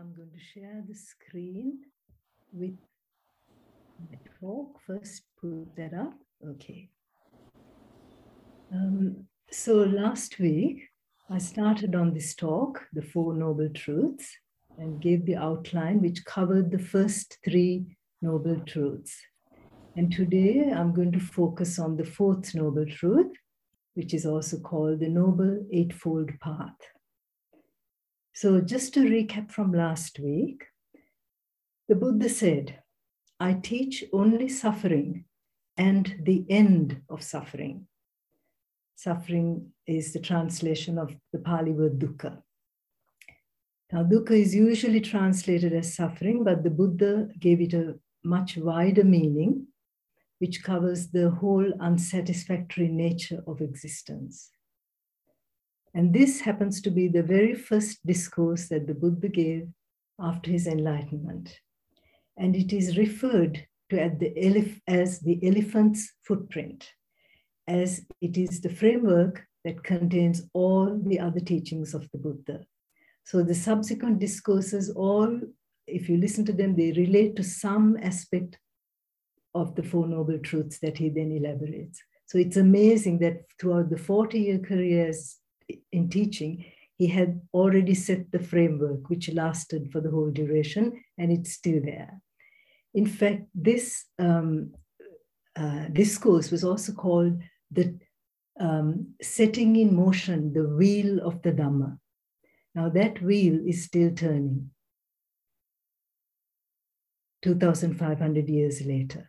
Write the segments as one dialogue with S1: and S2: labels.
S1: I'm going to share the screen with my talk. First, put that up. Okay. So last week, I started on this talk, the Four Noble Truths, and gave the outline which covered the first three Noble Truths. And today I'm going to focus on the fourth Noble Truth, which is also called the Noble Eightfold Path. So just to recap from last week, the Buddha said, I teach only suffering and the end of suffering. Suffering is the translation of the Pali word dukkha. Now, dukkha is usually translated as suffering, but the Buddha gave it a much wider meaning, which covers the whole unsatisfactory nature of existence. And this happens to be the very first discourse that the Buddha gave after his enlightenment. And it is referred to as the elephant's footprint, as it is the framework that contains all the other teachings of the Buddha. So the subsequent discourses, all, if you listen to them, they relate to some aspect of the Four Noble Truths that he then elaborates. So it's amazing that throughout the 40-year careers in teaching, he had already set the framework which lasted for the whole duration, and it's still there. In fact, this discourse was also called the setting in motion, the wheel of the Dhamma. Now that wheel is still turning 2,500 years later.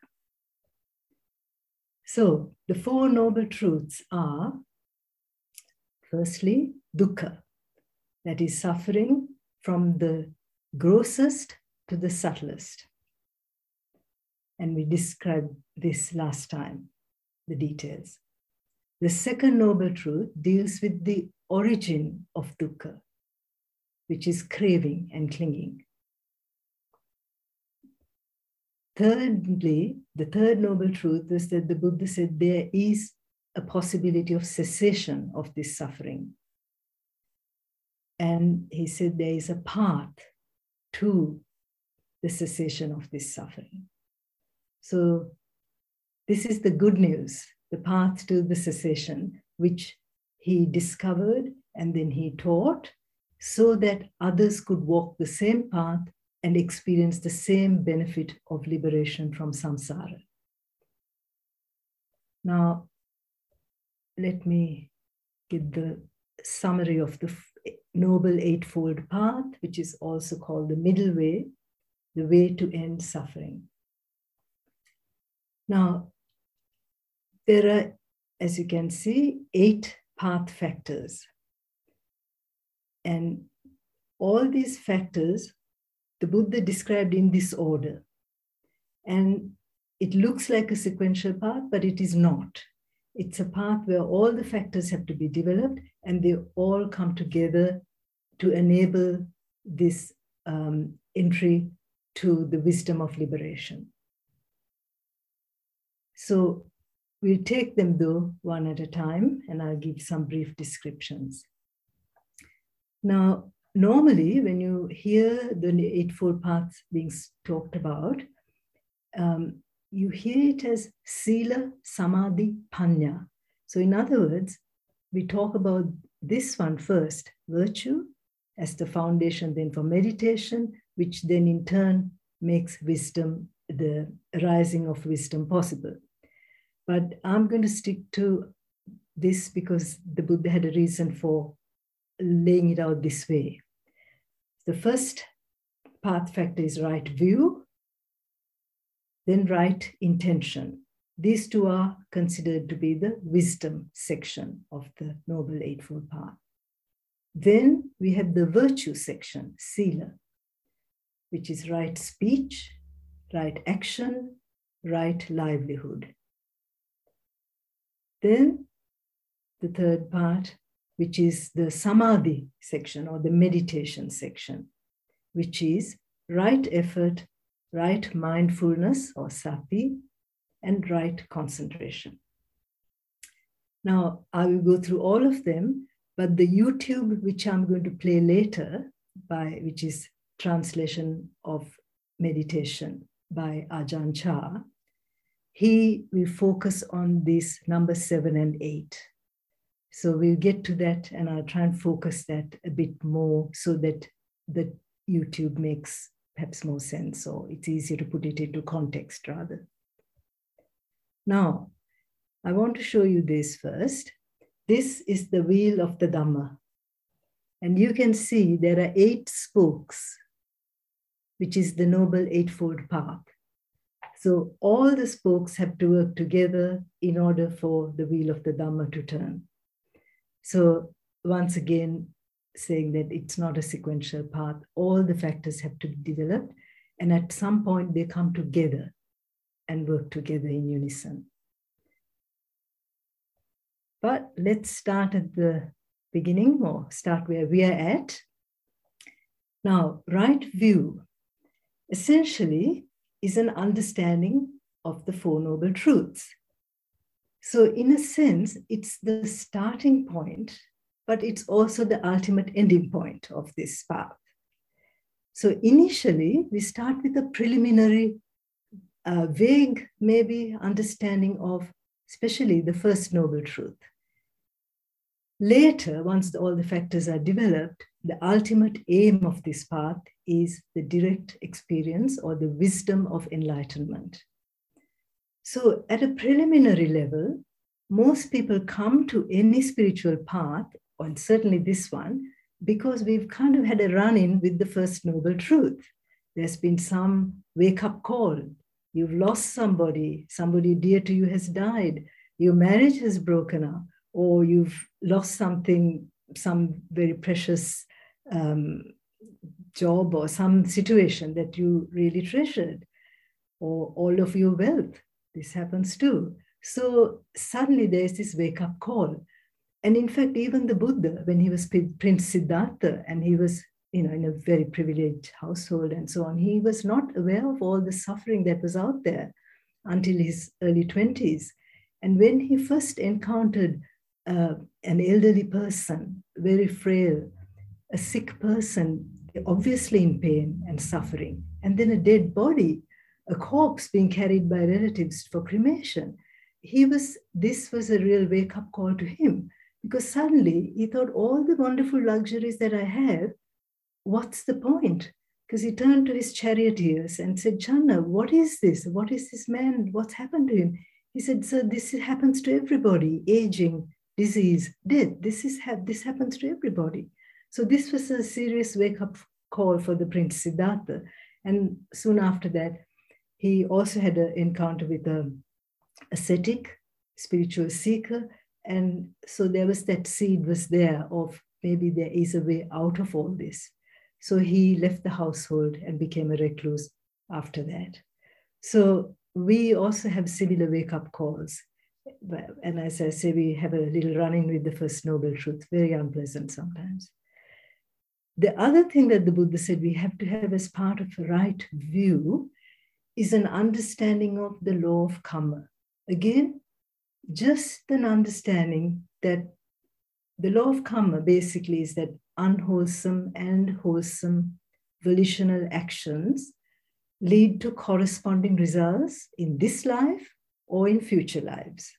S1: So the Four Noble Truths are, firstly, dukkha, that is suffering from the grossest to the subtlest. And we described this last time, the details. The second Noble Truth deals with the origin of dukkha, which is craving and clinging. Thirdly, the third Noble Truth is that the Buddha said there is a possibility of cessation of this suffering. And he said there is a path to the cessation of this suffering. So this is the good news, the path to the cessation, which he discovered and then he taught so that others could walk the same path and experience the same benefit of liberation from samsara. Now, let me give the summary of the Noble Eightfold Path, which is also called the middle way, the way to end suffering. Now, there are, as you can see, 8 path factors. And all these factors, the Buddha described in this order. And it looks like a sequential path, but it is not. It's a path where all the factors have to be developed and they all come together to enable this entry to the wisdom of liberation. So we'll take them though one at a time, and I'll give some brief descriptions. Now, normally when you hear the Eightfold Paths being talked about, you hear it as Sila, Samadhi, Panya. So in other words, we talk about this one first, virtue as the foundation then for meditation, which then in turn makes wisdom, the arising of wisdom possible. But I'm going to stick to this because the Buddha had a reason for laying it out this way. The first path factor is right view, then right intention. These two are considered to be the wisdom section of the Noble Eightfold Path. Then we have the virtue section, Sila, which is right speech, right action, right livelihood. Then the third part, which is the Samadhi section or the meditation section, which is right effort, right mindfulness or sati, and right concentration. Now, I will go through all of them, but the YouTube, which I'm going to play later, which is translation of meditation by Ajahn Chah, he will focus on these number 7 and 8. So we'll get to that, and I'll try and focus that a bit more so that the YouTube makes perhaps more sense, or it's easier to put it into context rather. Now, I want to show you this first. This is the wheel of the Dhamma. And you can see there are 8 spokes, which is the Noble Eightfold Path. So all the spokes have to work together in order for the wheel of the Dhamma to turn. So once again, saying that it's not a sequential path, all the factors have to be developed, and at some point they come together and work together in unison. But let's start at the beginning, or start where we are at. Now, right view essentially is an understanding of the Four Noble Truths. So in a sense, it's the starting point, but it's also the ultimate ending point of this path. So initially, we start with a preliminary, vague, maybe, understanding of especially the first noble truth. Later, once all the factors are developed, the ultimate aim of this path is the direct experience or the wisdom of enlightenment. So at a preliminary level, most people come to any spiritual path, and certainly this one, because we've kind of had a run-in with the first noble truth. There's been some wake-up call. You've lost somebody dear to you has died, your marriage has broken up, or you've lost something, some very precious job or some situation that you really treasured, or all of your wealth. This happens too. So suddenly there's this wake-up call. And in fact, even the Buddha, when he was Prince Siddhartha, and he was in a very privileged household and so on, he was not aware of all the suffering that was out there until his early 20s. And when he first encountered an elderly person, very frail, a sick person, obviously in pain and suffering, and then a dead body, a corpse being carried by relatives for cremation, this was a real wake-up call to him, because suddenly he thought, all the wonderful luxuries that I have, what's the point? Because he turned to his charioteers and said, Channa, what is this? What is this man? What's happened to him? He said, sir, this happens to everybody, aging, disease, death. This happens to everybody. So this was a serious wake-up call for the Prince Siddhartha. And soon after that, he also had an encounter with an ascetic, spiritual seeker. And so there was that seed was there of maybe there is a way out of all this. So he left the household and became a recluse after that. So we also have similar wake-up calls. And as I say, we have a little run-in with the first noble truth, very unpleasant sometimes. The other thing that the Buddha said we have to have as part of a right view is an understanding of the law of karma. Again, just an understanding that the law of karma basically is that unwholesome and wholesome volitional actions lead to corresponding results in this life or in future lives.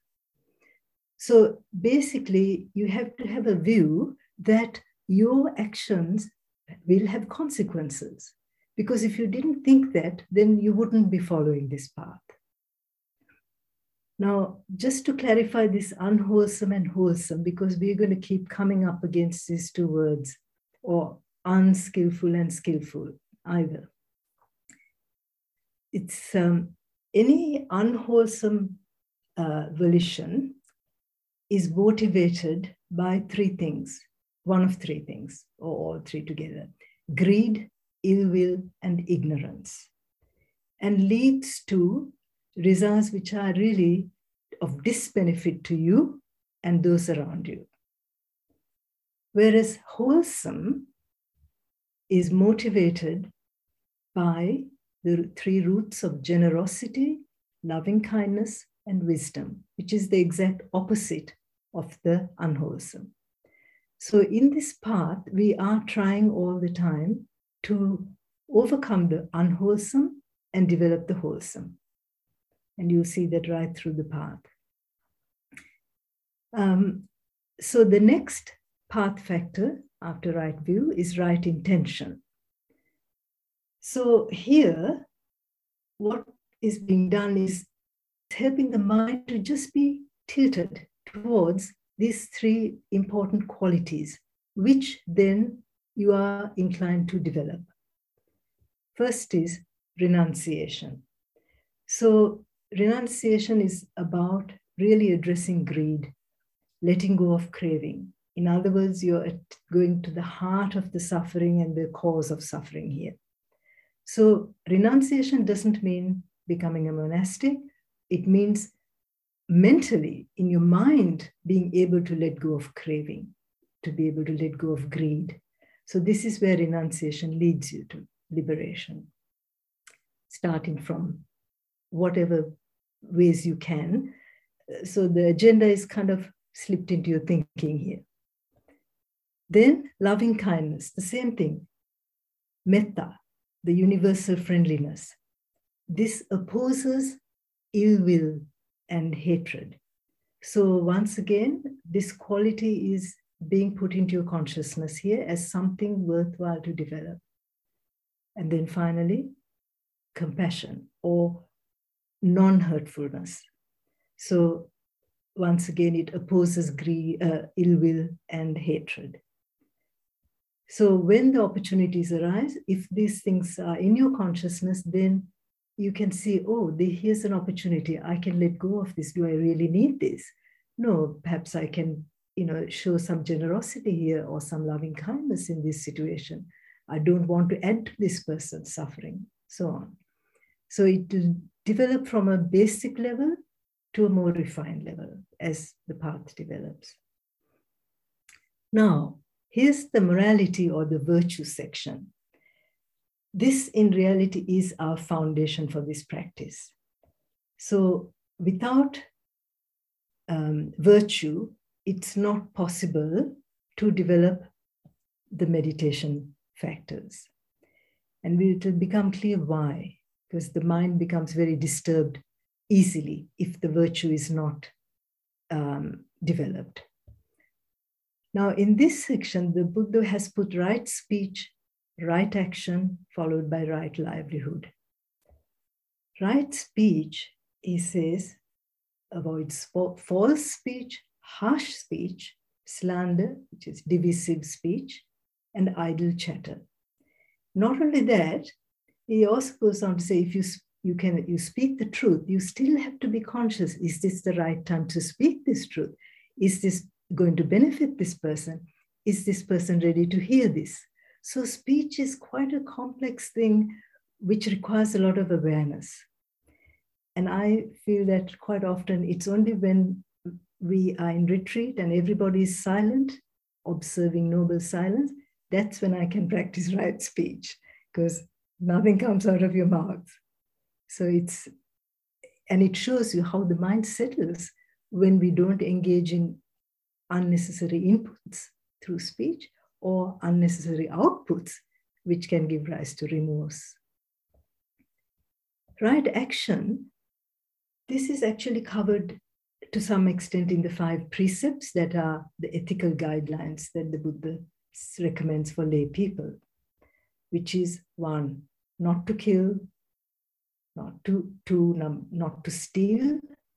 S1: So basically, you have to have a view that your actions will have consequences. Because if you didn't think that, then you wouldn't be following this path. Now, just to clarify this unwholesome and wholesome, because we're going to keep coming up against these two words, or unskillful and skillful either. It's any unwholesome volition is motivated by 3 things, one of 3 things, or all 3 together: greed, ill will, and ignorance, and leads to results which are really of disbenefit to you and those around you. Whereas wholesome is motivated by the 3 roots of generosity, loving kindness, and wisdom, which is the exact opposite of the unwholesome. So in this path, we are trying all the time to overcome the unwholesome and develop the wholesome. And you'll see that right through the path. So the next path factor after right view is right intention. So here, what is being done is helping the mind to just be tilted towards these three important qualities, which then you are inclined to develop. First is renunciation. So renunciation is about really addressing greed, letting go of craving. In other words, you're going to the heart of the suffering and the cause of suffering here. So renunciation doesn't mean becoming a monastic. It means mentally, in your mind, being able to let go of craving, to be able to let go of greed. So this is where renunciation leads you to liberation, starting from whatever ways you can. So the agenda is kind of slipped into your thinking here. Then loving kindness, the same thing. Metta, the universal friendliness. This opposes ill will and hatred. So once again, this quality is being put into your consciousness here as something worthwhile to develop. And then finally, compassion or non-hurtfulness. So once again, it opposes greed, ill will and hatred. So when the opportunities arise, if these things are in your consciousness, then you can see, oh, here's an opportunity. I can let go of this. Do I really need this? No, perhaps I can, show some generosity here or some loving kindness in this situation. I don't want to add to this person's suffering, so on. So it will develop from a basic level to a more refined level as the path develops. Now, here's the morality or the virtue section. This in reality is our foundation for this practice. So without virtue, it's not possible to develop the meditation factors. And it will become clear why, because the mind becomes very disturbed easily if the virtue is not developed. Now, in this section, the Buddha has put right speech, right action, followed by right livelihood. Right speech, he says, avoids false speech, harsh speech, slander, which is divisive speech, and idle chatter. Not only that, he also goes on to say, if you speak the truth, you still have to be conscious. Is this the right time to speak this truth? Is this going to benefit this person? Is this person ready to hear this? So speech is quite a complex thing which requires a lot of awareness. And I feel that quite often it's only when we are in retreat and everybody is silent, observing noble silence, that's when I can practice right speech, because nothing comes out of your mouth. So it shows you how the mind settles when we don't engage in unnecessary inputs through speech or unnecessary outputs, which can give rise to remorse. Right action, this is actually covered to some extent in the 5 precepts that are the ethical guidelines that the Buddha recommends for lay people, which is 1, not to kill, not to steal,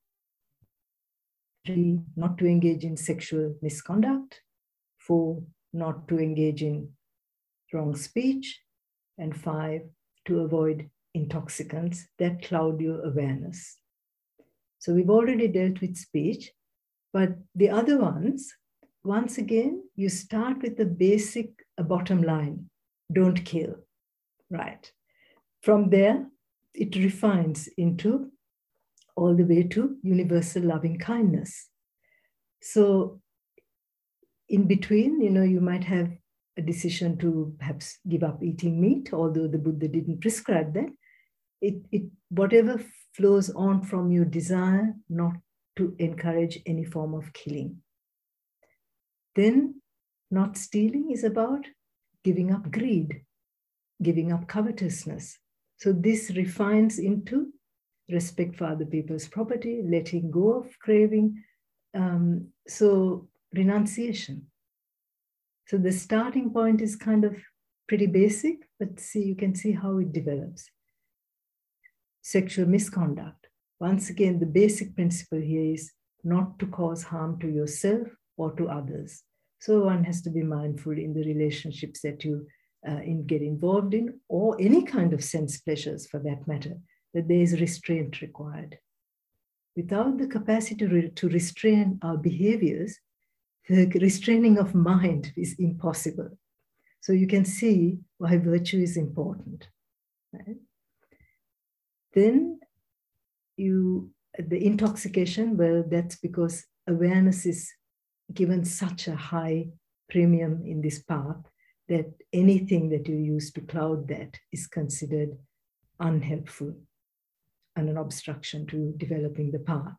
S1: 3, not to engage in sexual misconduct, 4, not to engage in wrong speech, and 5, to avoid intoxicants that cloud your awareness. So we've already dealt with speech, but the other ones, once again, you start with the basic bottom line, don't kill, right? From there, it refines into all the way to universal loving kindness. So in between, you might have a decision to perhaps give up eating meat, although the Buddha didn't prescribe that. Whatever flows on from your desire not to encourage any form of killing. Then not stealing is about giving up greed. giving up covetousness. So this refines into respect for other people's property, letting go of craving. So renunciation. So the starting point is kind of pretty basic, but see, you can see how it develops. Sexual misconduct. Once again, the basic principle here is not to cause harm to yourself or to others. So one has to be mindful in the relationships that you get involved in, or any kind of sense pleasures for that matter, that there is restraint required. Without the capacity to restrain our behaviors, the restraining of mind is impossible. So you can see why virtue is important. Right? Then the intoxication, well, that's because awareness is given such a high premium in this path that anything that you use to cloud that is considered unhelpful and an obstruction to developing the path.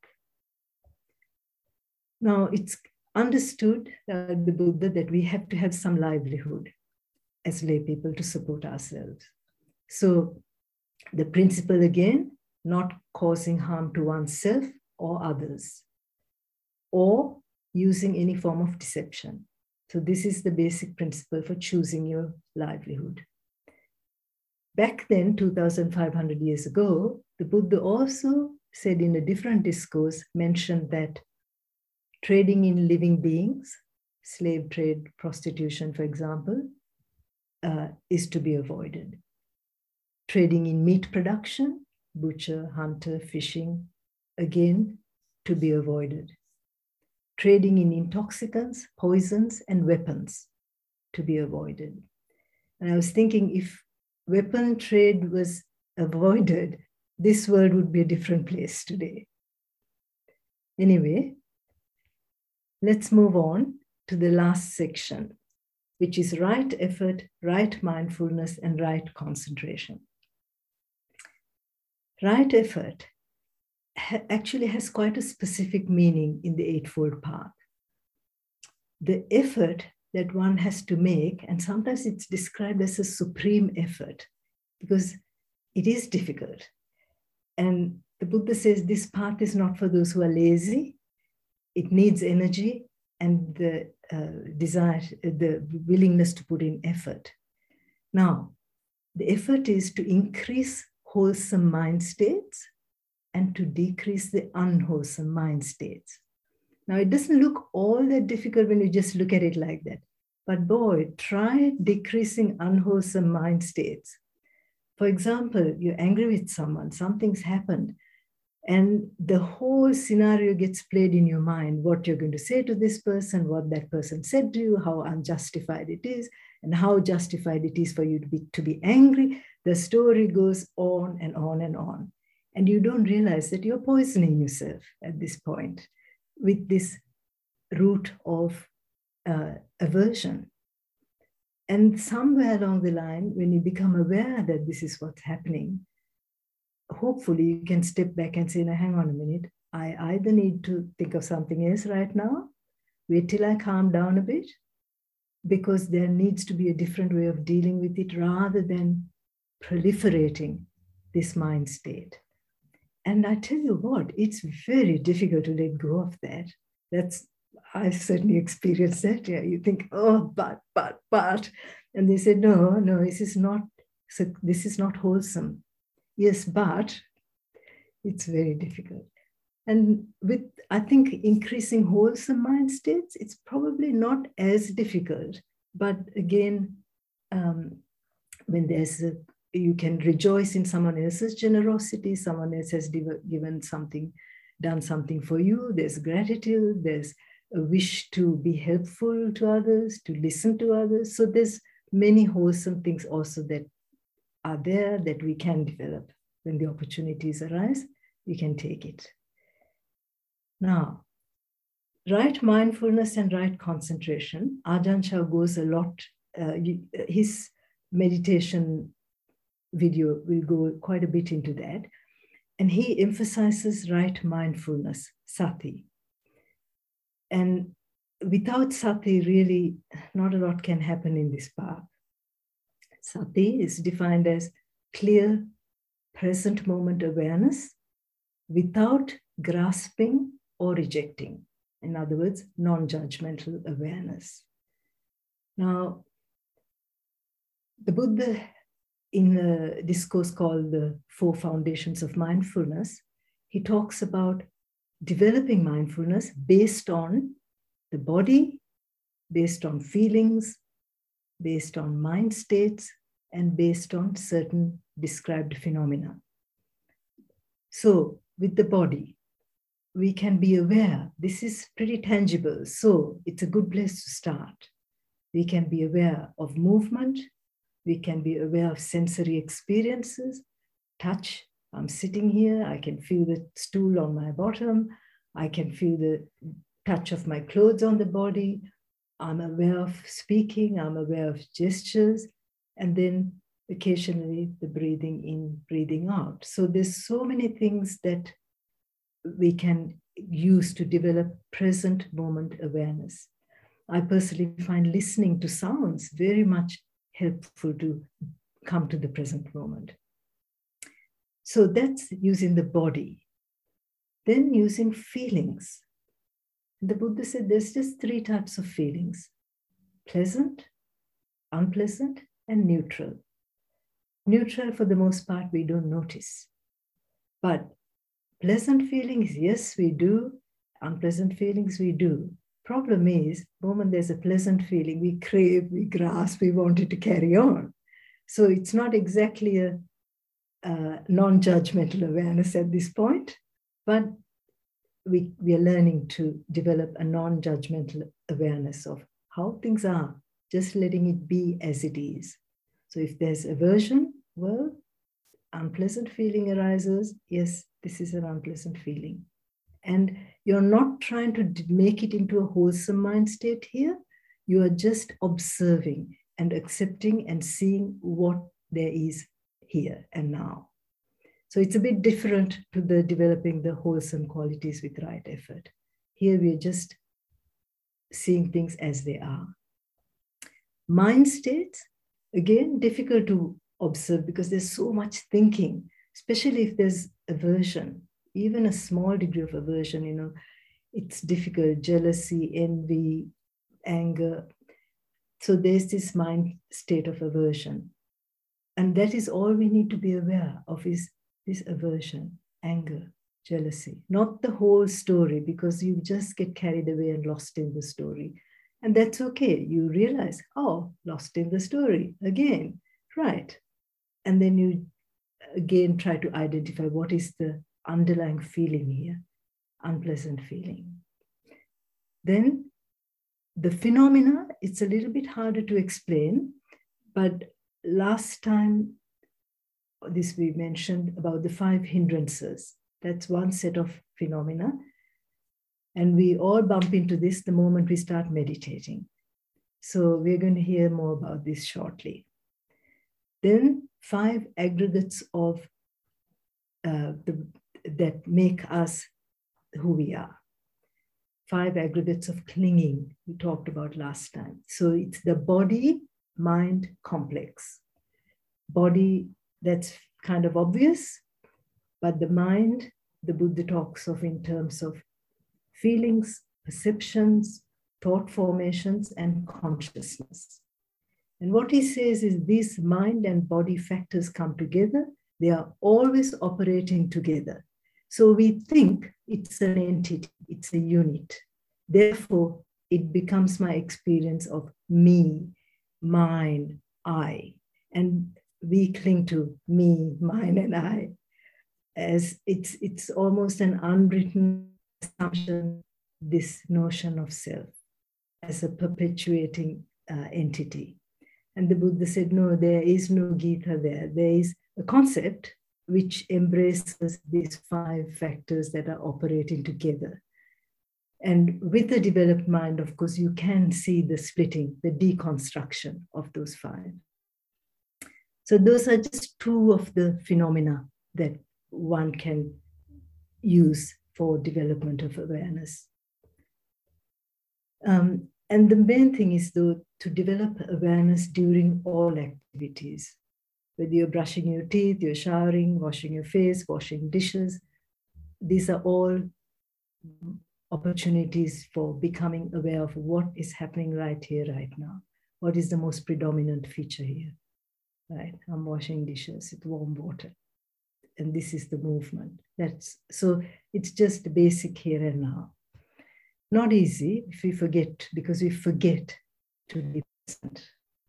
S1: Now, it's understood, the Buddha, that we have to have some livelihood as lay people to support ourselves. So the principle again, not causing harm to oneself or others, or using any form of deception. So this is the basic principle for choosing your livelihood. Back then, 2,500 years ago, the Buddha also said in a different discourse, mentioned that trading in living beings, slave trade, prostitution, for example, is to be avoided. Trading in meat production, butcher, hunter, fishing, again, to be avoided. Trading in intoxicants, poisons, and weapons, to be avoided. And I was thinking, if weapon trade was avoided, this world would be a different place today. Anyway, let's move on to the last section, which is right effort, right mindfulness, and right concentration. Right effort actually has quite a specific meaning in the Eightfold Path. The effort that one has to make, and sometimes it's described as a supreme effort because it is difficult. And the Buddha says this path is not for those who are lazy. It needs energy and the desire, the willingness to put in effort. Now, the effort is to increase wholesome mind states and to decrease the unwholesome mind states. Now, it doesn't look all that difficult when you just look at it like that. But boy, try decreasing unwholesome mind states. For example, you're angry with someone, something's happened, and the whole scenario gets played in your mind, what you're going to say to this person, what that person said to you, how unjustified it is, and how justified it is for you to be angry. The story goes on and on and on. And you don't realize that you're poisoning yourself at this point with this root of aversion. And somewhere along the line, when you become aware that this is what's happening, hopefully you can step back and say, now, hang on a minute. I either need to think of something else right now, wait till I calm down a bit, because there needs to be a different way of dealing with it rather than proliferating this mind state. And I tell you what, it's very difficult to let go of that. I certainly experienced that. Yeah, you think, oh, but. And they said, no, this is not wholesome. Yes, but it's very difficult. And with, I think, increasing wholesome mind states, it's probably not as difficult. But again, when you can rejoice in someone else's generosity, someone else has done something for you, there's gratitude, there's a wish to be helpful to others, to listen to others. So there's many wholesome things also that are there that we can develop. When the opportunities arise, we can take it. Now, right mindfulness and right concentration, Ajahn Chah goes a lot, his meditation video will go quite a bit into that. And he emphasizes right mindfulness, sati. And without sati, really, not a lot can happen in this path. Sati is defined as clear present moment awareness without grasping or rejecting. In other words, non-judgmental awareness. Now, the Buddha, in a discourse called The Four Foundations of Mindfulness, he talks about developing mindfulness based on the body, based on feelings, based on mind states, and based on certain described phenomena. So, with the body, we can be aware. This is pretty tangible, so it's a good place to start. We can be aware of movement. We can be aware of sensory experiences, touch. I'm sitting here, I can feel the stool on my bottom. I can feel the touch of my clothes on the body. I'm aware of speaking, I'm aware of gestures, and then occasionally the breathing in, breathing out. So there's so many things that we can use to develop present moment awareness. I personally find listening to sounds very much helpful to come to the present moment. So that's using the body. Then using feelings. The Buddha said there's just 3 types of feelings: pleasant, unpleasant, and neutral. Neutral, for the most part, we don't notice. But pleasant feelings, yes, we do. Unpleasant feelings, we do. Problem is, the moment there's a pleasant feeling, we crave, we grasp, we want it to carry on. So it's not exactly a non-judgmental awareness at this point, but we are learning to develop a non-judgmental awareness of how things are, just letting it be as it is. So if there's aversion, well, unpleasant feeling arises. Yes, this is an unpleasant feeling. And you're not trying to make it into a wholesome mind state here. You are just observing and accepting and seeing what there is here and now. So it's a bit different to the developing the wholesome qualities with right effort. Here we're just seeing things as they are. Mind states, again, difficult to observe because there's so much thinking, especially if there's aversion, even a small degree of aversion, it's difficult, jealousy, envy, anger. So there's this mind state of aversion. And that is all we need to be aware of, is this aversion, anger, jealousy, not the whole story, because you just get carried away and lost in the story. And that's okay. You realize, oh, lost in the story again, right? And then you again try to identify what is the underlying feeling here, unpleasant feeling. Then the phenomena, it's a little bit harder to explain, but last time, this we mentioned about the 5 hindrances. That's one set of phenomena. And we all bump into this the moment we start meditating. So we're going to hear more about this shortly. Then 5 aggregates of that make us who we are. 5 aggregates of clinging we talked about last time. So it's the body-mind complex. Body, that's kind of obvious, but the mind, the Buddha talks of in terms of feelings, perceptions, thought formations, and consciousness. And what he says is these mind and body factors come together. They are always operating together. So we think it's an entity, it's a unit. Therefore, it becomes my experience of me, mine, I. And we cling to me, mine, and I, as it's almost an unwritten assumption, this notion of self as a perpetuating entity. And the Buddha said, no, there is no Gita there. There is a concept which embraces these 5 factors that are operating together. And with a developed mind, of course, you can see the splitting, the deconstruction of those 5. So those are just 2 of the phenomena that one can use for development of awareness. And the main thing is, though, to develop awareness during all activities. Whether you're brushing your teeth, you're showering, washing your face, washing dishes, these are all opportunities for becoming aware of what is happening right here, right now. What is the most predominant feature here? Right, I'm washing dishes with warm water. And this is the movement. So it's just basic here and now. Not easy if we forget, because we forget to be present.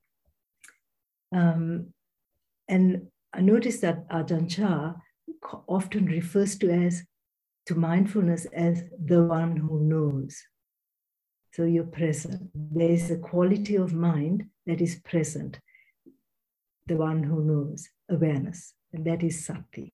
S1: And I noticed that Ajahn Chah often refers to mindfulness as the one who knows. So you're present. There is a quality of mind that is present, the one who knows, awareness, and that is sati.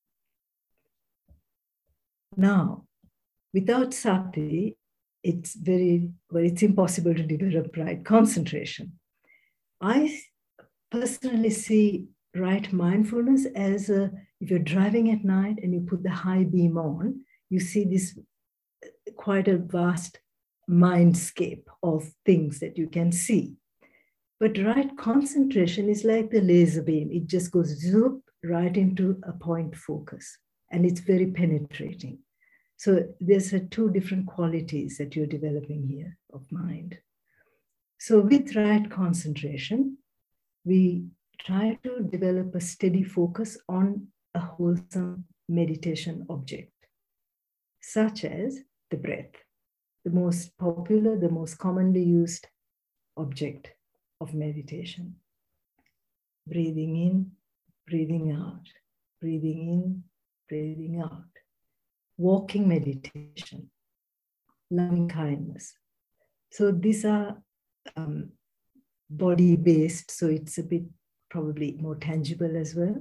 S1: Now, without sati, it's impossible to develop right concentration. I personally see right mindfulness as if you're driving at night and you put the high beam on, you see this quite a vast mindscape of things that you can see. But right concentration is like the laser beam. It just goes zoop right into a point focus, and it's very penetrating. So there's two different qualities that you're developing here of mind. So with right concentration, we try to develop a steady focus on a wholesome meditation object, such as the breath, the most popular, the most commonly used object of meditation. Breathing in, breathing out, breathing in, breathing out. Walking meditation, loving kindness. So these are body-based, so it's a bit probably more tangible as well.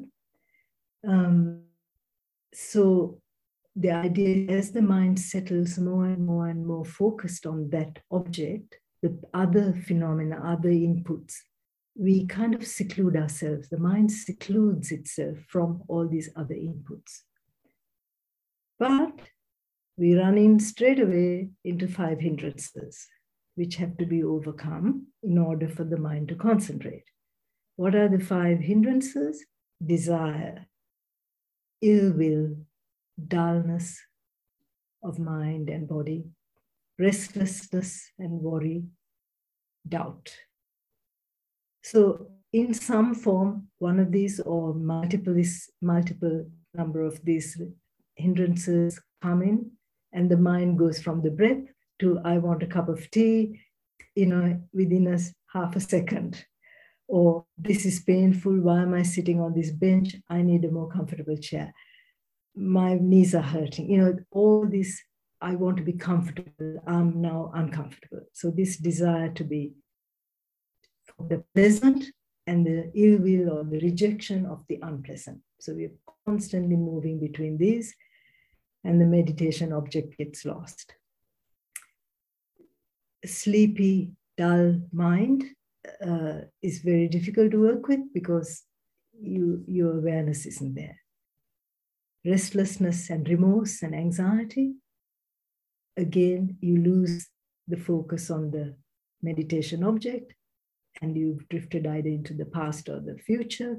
S1: So the idea is, as the mind settles more and more and more focused on that object, the other phenomena, other inputs, we kind of seclude ourselves. The mind secludes itself from all these other inputs. But we run in straight away into 5 hindrances, which have to be overcome in order for the mind to concentrate. What are the 5 hindrances? Desire, ill will, dullness of mind and body, restlessness and worry, doubt. So in some form, one of these or multiple number of these hindrances come in, and the mind goes from the breath to I want a cup of tea, within a half a second. Or this is painful, why am I sitting on this bench? I need a more comfortable chair. My knees are hurting. All this, I want to be comfortable. I'm now uncomfortable. So this desire to be the pleasant and the ill will or the rejection of the unpleasant. So we're constantly moving between these, and the meditation object gets lost. A sleepy, dull mind is very difficult to work with because your awareness isn't there. Restlessness and remorse and anxiety, again, you lose the focus on the meditation object, and you've drifted either into the past or the future.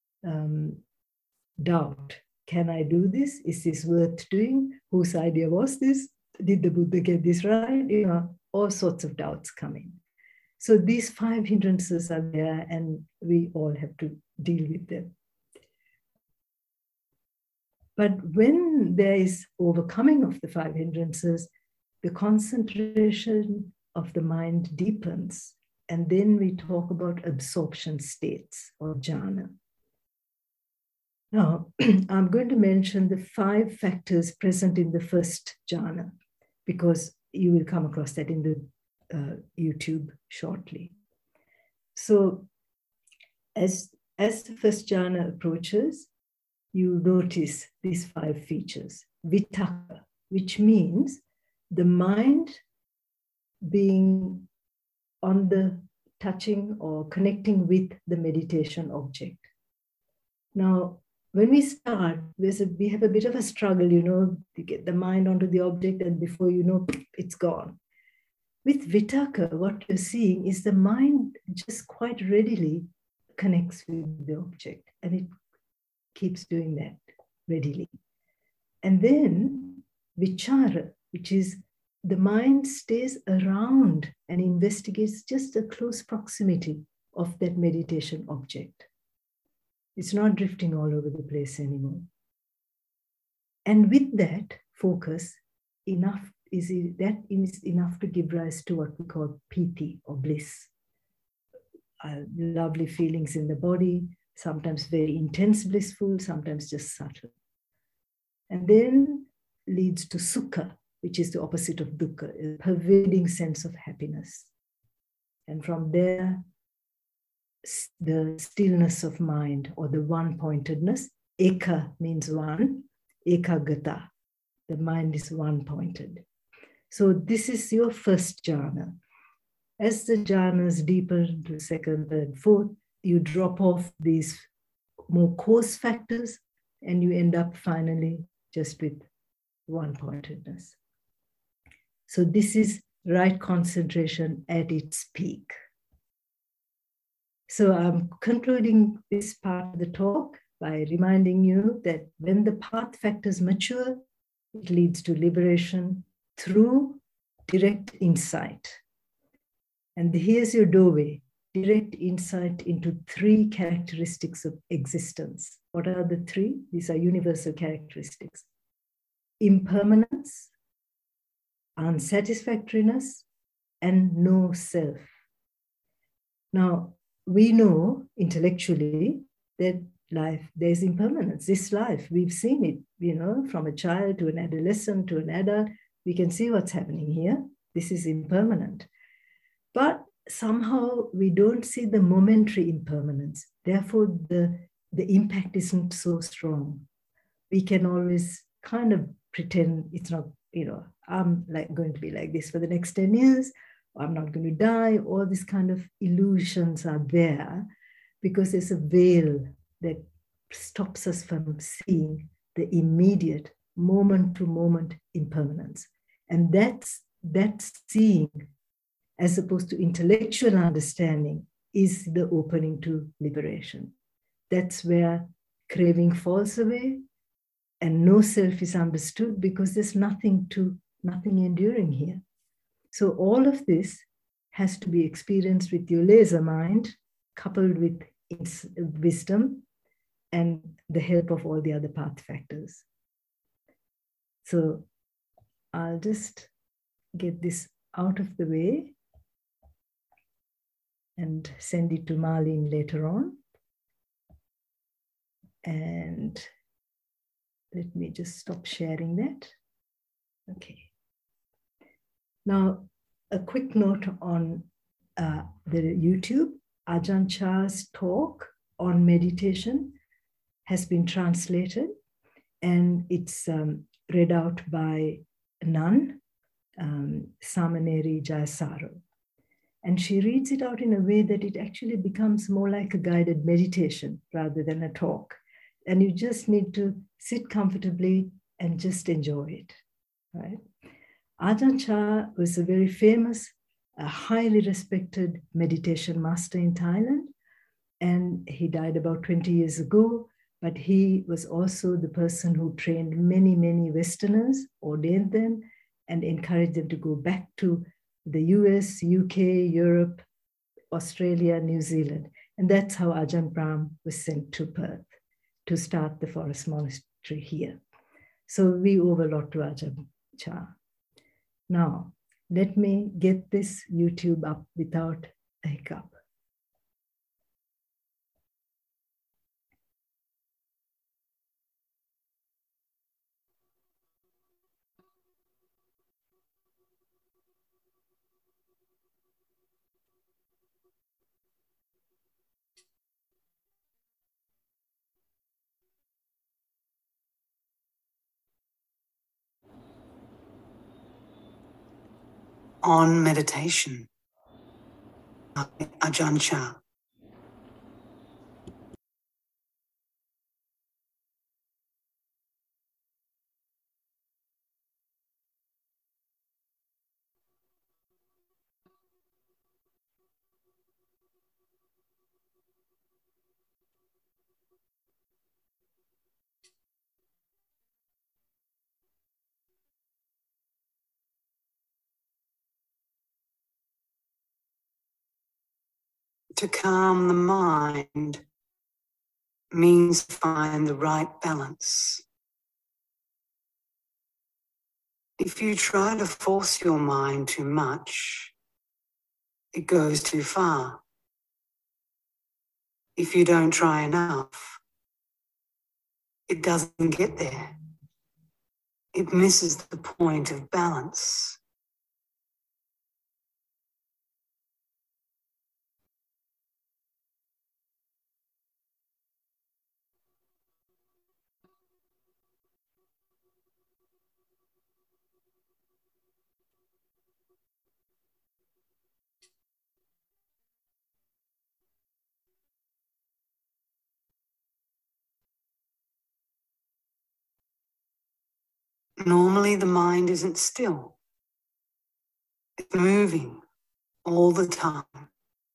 S1: Doubt. Can I do this? Is this worth doing? Whose idea was this? Did the Buddha get this right? All sorts of doubts come in. So these 5 hindrances are there, and we all have to deal with them. But when there is overcoming of the 5 hindrances, the concentration of the mind deepens. And then we talk about absorption states or jhana. Now, I'm going to mention the 5 factors present in the first jhana, because you will come across that in the YouTube shortly. So as the first jhana approaches, you notice these 5 features. Vitakka, which means the mind being on the touching or connecting with the meditation object. Now, when we start, we have a bit of a struggle, to get the mind onto the object, and before you know, it's gone. With Vitakka, what you're seeing is the mind just quite readily connects with the object, and it keeps doing that readily. And then Vichara, which is the mind stays around and investigates just a close proximity of that meditation object. It's not drifting all over the place anymore. And with that focus, enough is enough to give rise to what we call piti, or bliss. Lovely feelings in the body, sometimes very intense blissful, sometimes just subtle. And then leads to sukha, which is the opposite of dukkha, a pervading sense of happiness. And from there, the stillness of mind, or the one-pointedness. Eka means one, ekagata. The mind is one-pointed. So this is your first jhana. As the jhanas deepen to second, third, fourth, you drop off these more coarse factors and you end up finally just with one-pointedness. So this is right concentration at its peak. So I'm concluding this part of the talk by reminding you that when the path factors mature, it leads to liberation through direct insight. And here's your doorway, direct insight into three characteristics of existence. What are the three? These are universal characteristics. Impermanence, unsatisfactoriness, and no self. Now, we know intellectually that life, there's impermanence. This life, we've seen it, from a child to an adolescent to an adult. We can see what's happening here. This is impermanent. But somehow we don't see the momentary impermanence. Therefore, the impact isn't so strong. We can always kind of pretend it's not, I'm going to be like this for the next 10 years. I'm not going to die. All these kind of illusions are there because there's a veil that stops us from seeing the immediate moment-to-moment impermanence. And that's seeing, as opposed to intellectual understanding, is the opening to liberation. That's where craving falls away and no self is understood because there's nothing enduring here. So all of this has to be experienced with your laser mind, coupled with wisdom and the help of all the other path factors. So I'll just get this out of the way and send it to Marlene later on. And let me just stop sharing that. Okay. Now, a quick note on the YouTube. Ajahn Chah's talk on meditation has been translated and it's read out by a nun, Samaneri Jayasaro. And she reads it out in a way that it actually becomes more like a guided meditation rather than a talk. And you just need to sit comfortably and just enjoy it, right? Ajahn Chah was a very famous, highly respected meditation master in Thailand. And he died about 20 years ago, but he was also the person who trained many, many Westerners, ordained them, and encouraged them to go back to the US, UK, Europe, Australia, New Zealand. And that's how Ajahn Brahm was sent to Perth to start the forest monastery here. So we owe a lot to Ajahn Chah. Now, let me get this YouTube up without a hiccup.
S2: On meditation by Ajahn Chah. To calm the mind means to find the right balance. If you try to force your mind too much, it goes too far. If you don't try enough, it doesn't get there. It misses the point of balance. Normally, the mind isn't still. It's moving all the time.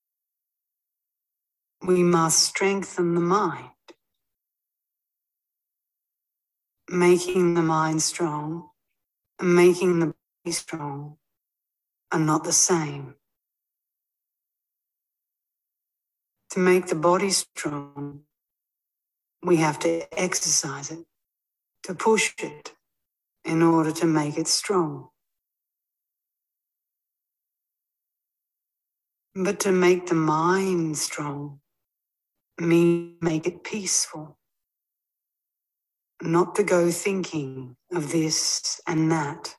S2: We must strengthen the mind. Making the mind strong and making the body strong are not the same. To make the body strong, we have to exercise it, to push it in order to make it strong. But to make the mind strong means make it peaceful, not to go thinking of this and that.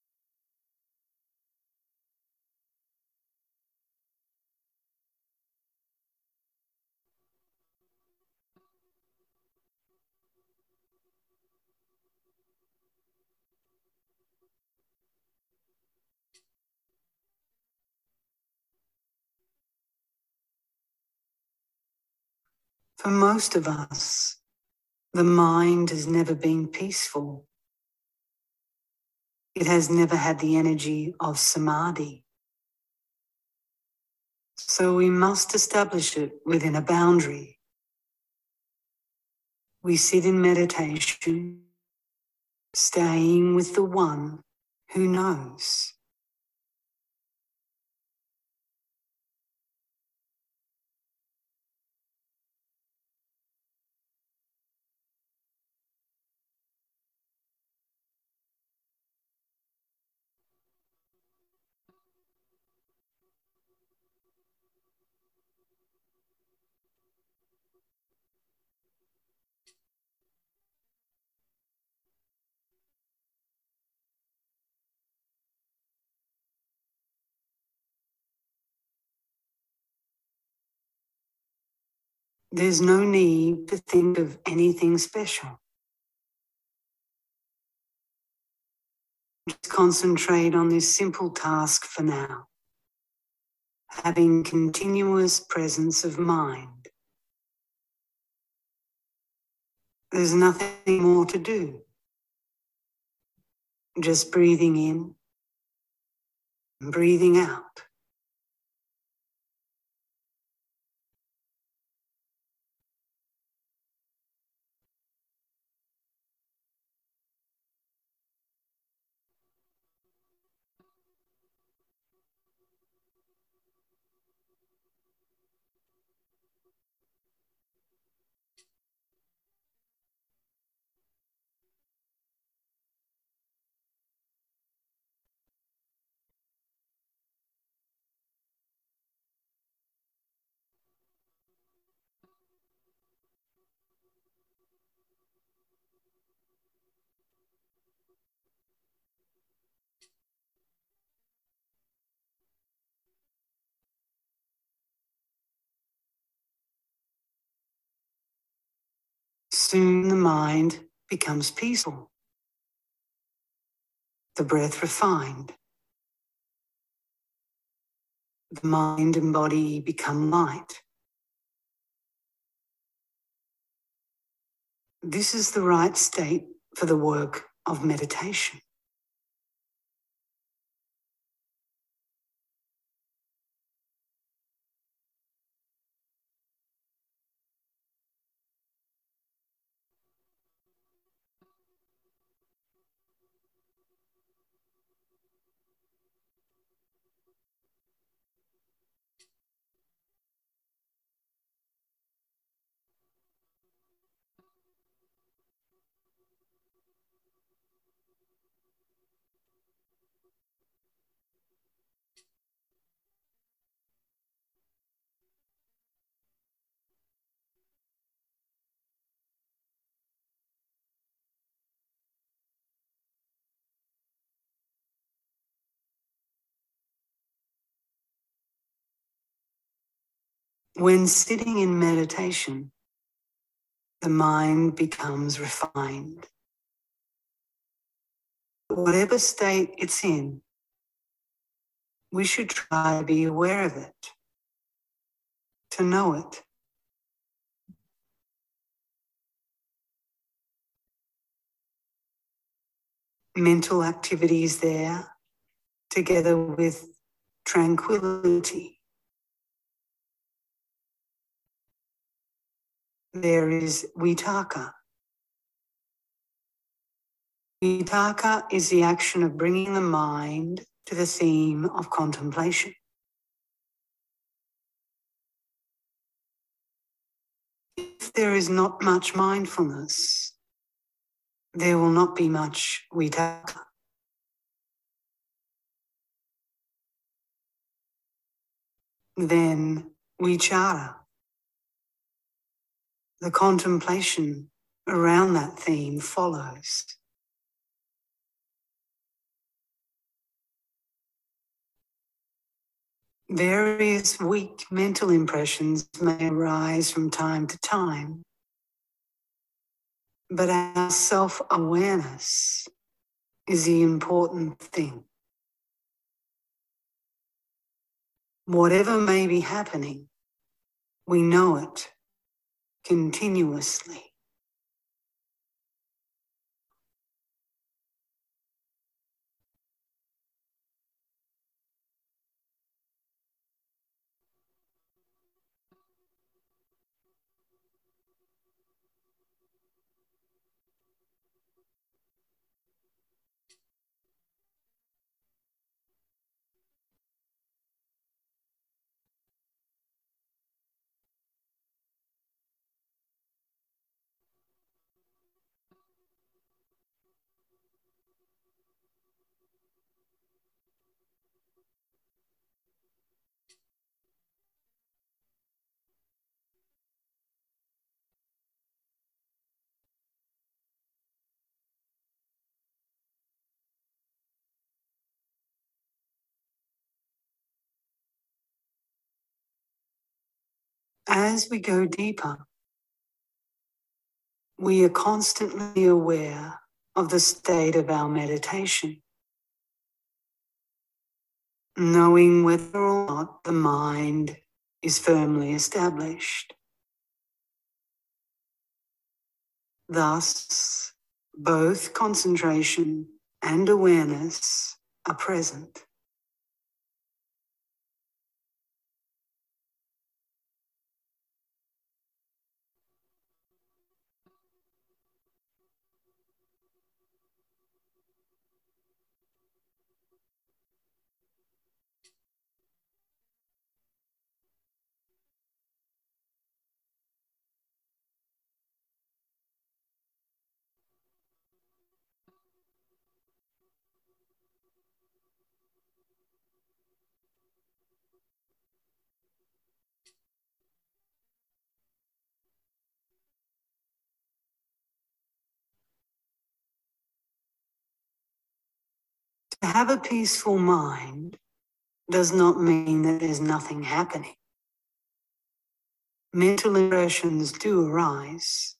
S2: For most of us, the mind has never been peaceful. It has never had the energy of samadhi. So we must establish it within a boundary. We sit in meditation, staying with the one who knows. There's no need to think of anything special. Just concentrate on this simple task for now, having continuous presence of mind. There's nothing more to do. Just breathing in and breathing out. Soon the mind becomes peaceful, the breath refined. The mind and body become light. This is the right state for the work of meditation. When sitting in meditation, the mind becomes refined. Whatever state it's in, we should try to be aware of it, to know it. Mental activities there, together with tranquility. There is vitaka. Vitaka is the action of bringing the mind to the theme of contemplation. If there is not much mindfulness, there will not be much vitaka. Then vichara, the contemplation around that theme follows. Various weak mental impressions may arise from time to time, but our self-awareness is the important thing. Whatever may be happening, we know it continuously. As we go deeper, we are constantly aware of the state of our meditation, knowing whether or not the mind is firmly established. Thus, both concentration and awareness are present. To have a peaceful mind does not mean that there's nothing happening. Mental impressions do arise.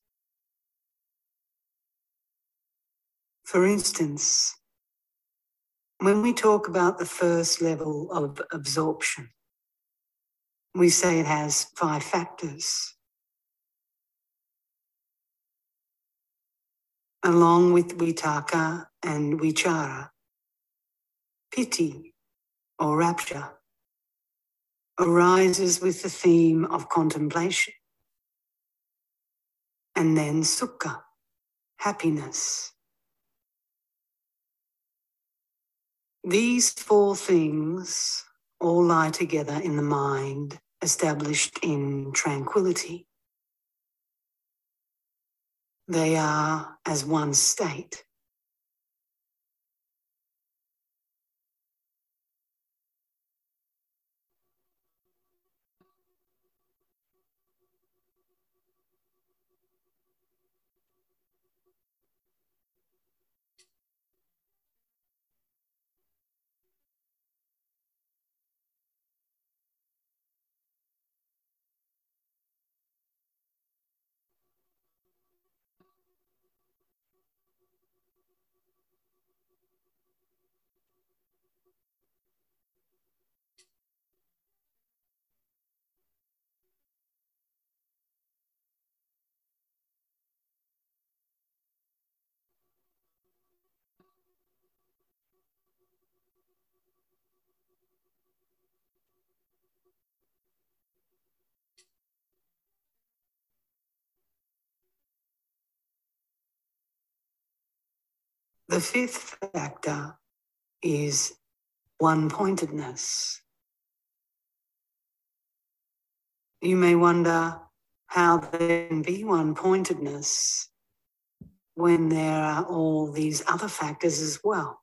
S2: For instance, when we talk about the first level of absorption, we say it has 5 factors. Along with vitaka and vichara, piti, or rapture, arises with the theme of contemplation. And then sukha, happiness. These 4 things all lie together in the mind, established in tranquility. They are as one state. The fifth factor is one-pointedness. You may wonder how there can be one-pointedness when there are all these other factors as well.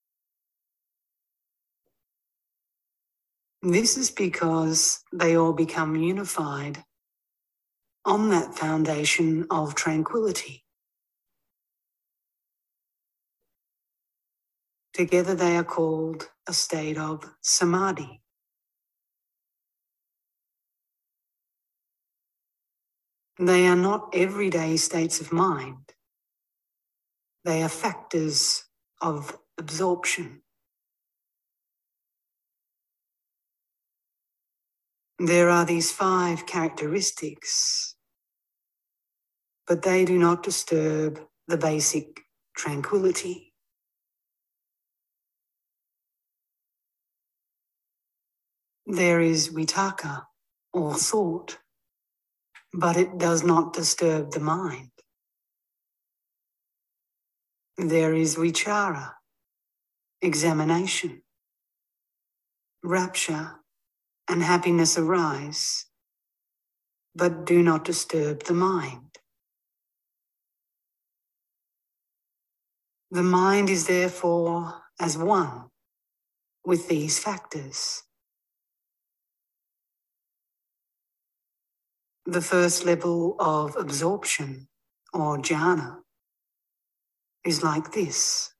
S2: This is because they all become unified on that foundation of tranquility. Together they are called a state of samadhi. They are not everyday states of mind. They are factors of absorption. There are these 5 characteristics, but they do not disturb the basic tranquility. There is vitaka, or thought, but it does not disturb the mind. There is vichara, examination. Rapture and happiness arise, but do not disturb the mind. The mind is therefore as one with these factors. The first level of absorption, or jhana, is like this.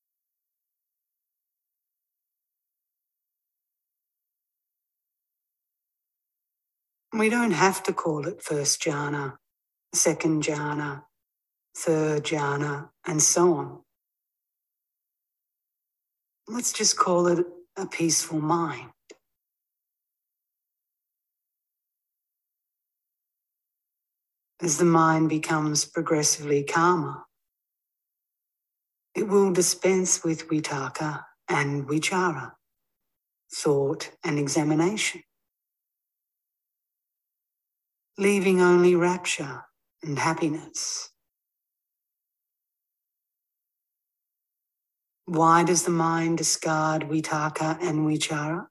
S2: We don't have to call it first jhana, second jhana, third jhana, and so on. Let's just call it a peaceful mind. As the mind becomes progressively calmer, it will dispense with vitaka and vichara, thought and examination, leaving only rapture and happiness. Why does the mind discard vitaka and vichara?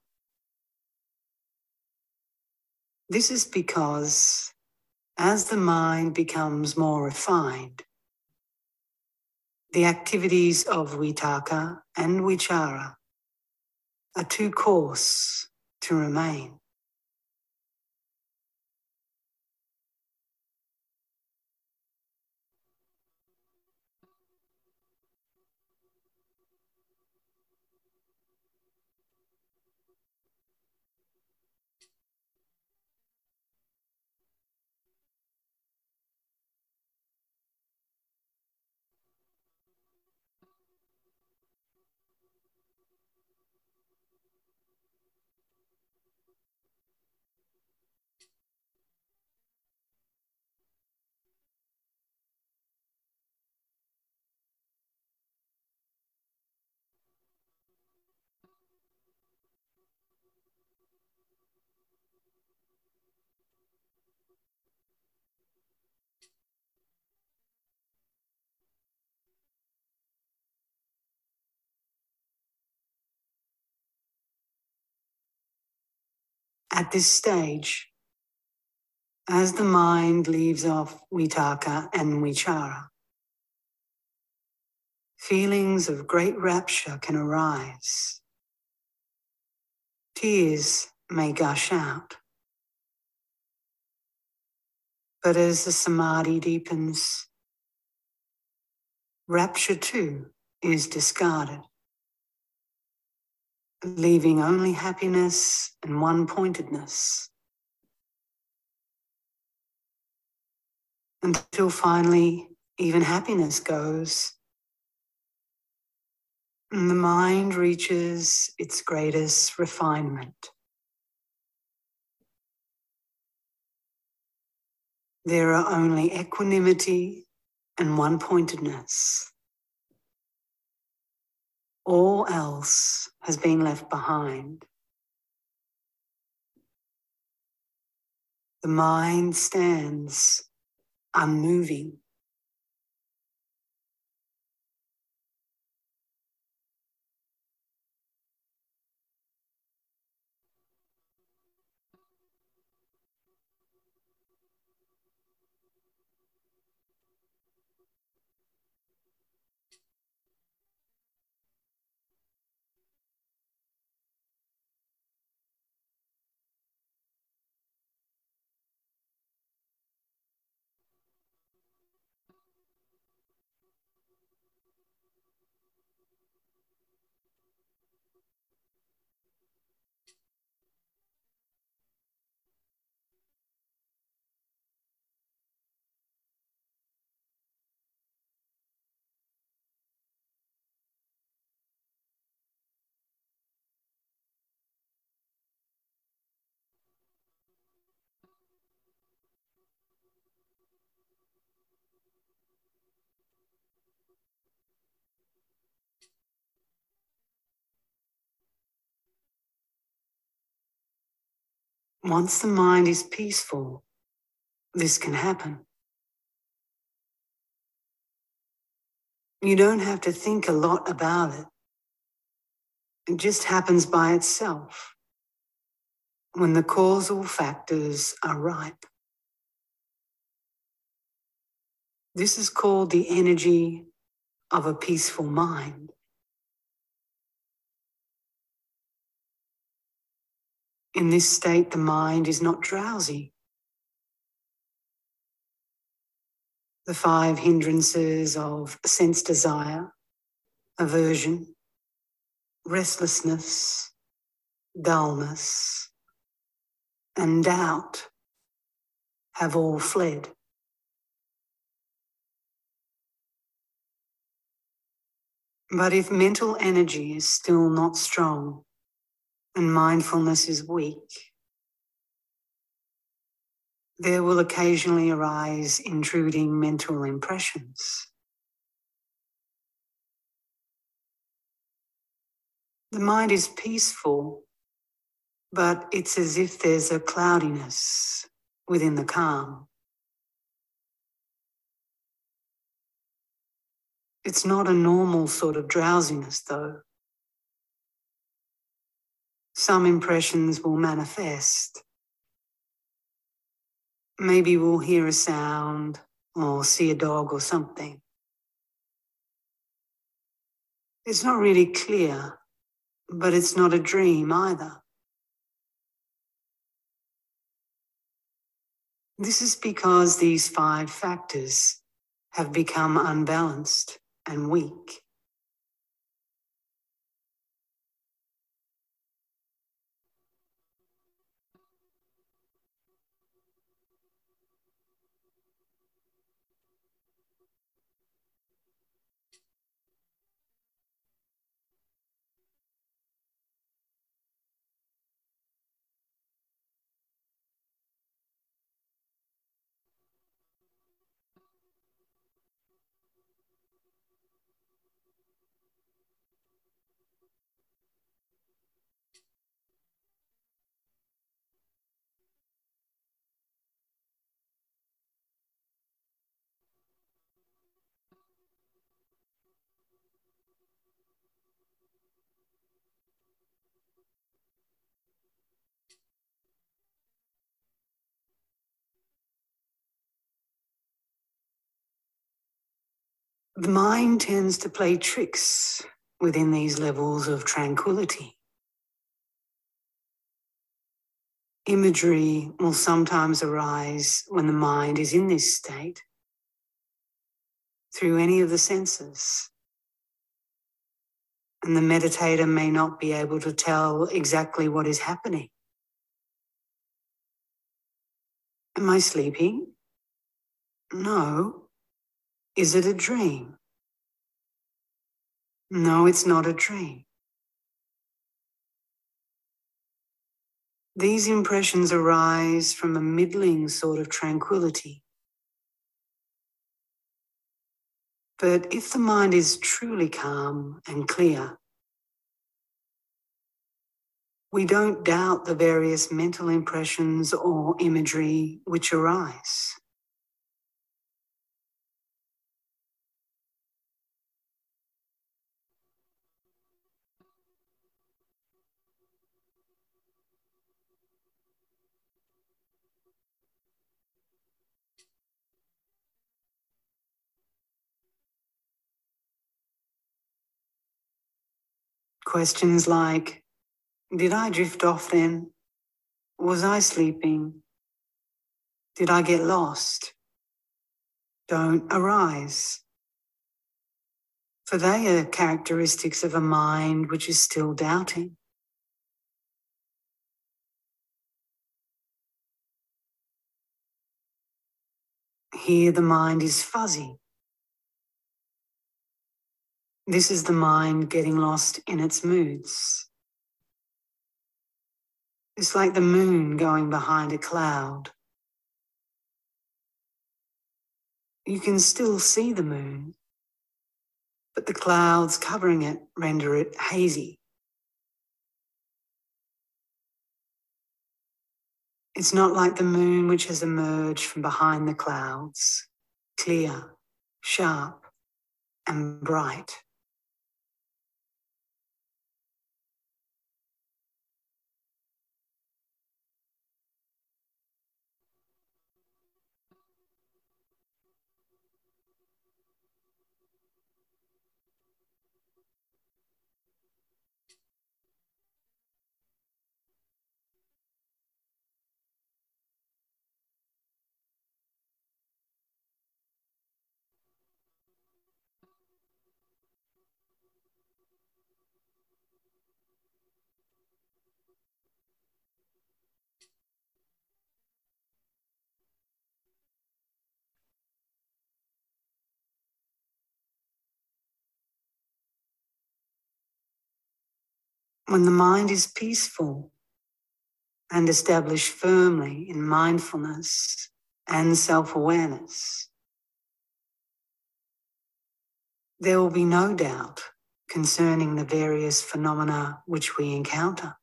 S2: This is because as the mind becomes more refined, the activities of vitaka and vichara are too coarse to remain. At this stage, as the mind leaves off vitaka and vichara, feelings of great rapture can arise. Tears may gush out. But as the samadhi deepens, rapture too is discarded, leaving only happiness and one-pointedness, until finally even happiness goes and the mind reaches its greatest refinement. There are only equanimity and one-pointedness. All else has been left behind. The mind stands unmoving. Once the mind is peaceful, this can happen. You don't have to think a lot about it. It just happens by itself when the causal factors are ripe. This is called the energy of a peaceful mind. In this state, the mind is not drowsy. The 5 hindrances of sense desire, aversion, restlessness, dullness, and doubt have all fled. But if mental energy is still not strong and mindfulness is weak, there will occasionally arise intruding mental impressions. The mind is peaceful, but it's as if there's a cloudiness within the calm. It's not a normal sort of drowsiness, though. Some impressions will manifest. Maybe we'll hear a sound or see a dog or something. It's not really clear, but it's not a dream either. This is because these 5 factors have become unbalanced and weak. The mind tends to play tricks within these levels of tranquility. Imagery will sometimes arise when the mind is in this state through any of the senses. And the meditator may not be able to tell exactly what is happening. Am I sleeping? No. Is it a dream? No, it's not a dream. These impressions arise from a middling sort of tranquility. But if the mind is truly calm and clear, we don't doubt the various mental impressions or imagery which arise. Questions like, did I drift off then? Was I sleeping? Did I get lost? Don't arise, for they are characteristics of a mind which is still doubting. Here the mind is fuzzy. This is the mind getting lost in its moods. It's like the moon going behind a cloud. You can still see the moon, but the clouds covering it render it hazy. It's not like the moon which has emerged from behind the clouds, clear, sharp, and bright. When the mind is peaceful and established firmly in mindfulness and self-awareness, there will be no doubt concerning the various phenomena which we encounter.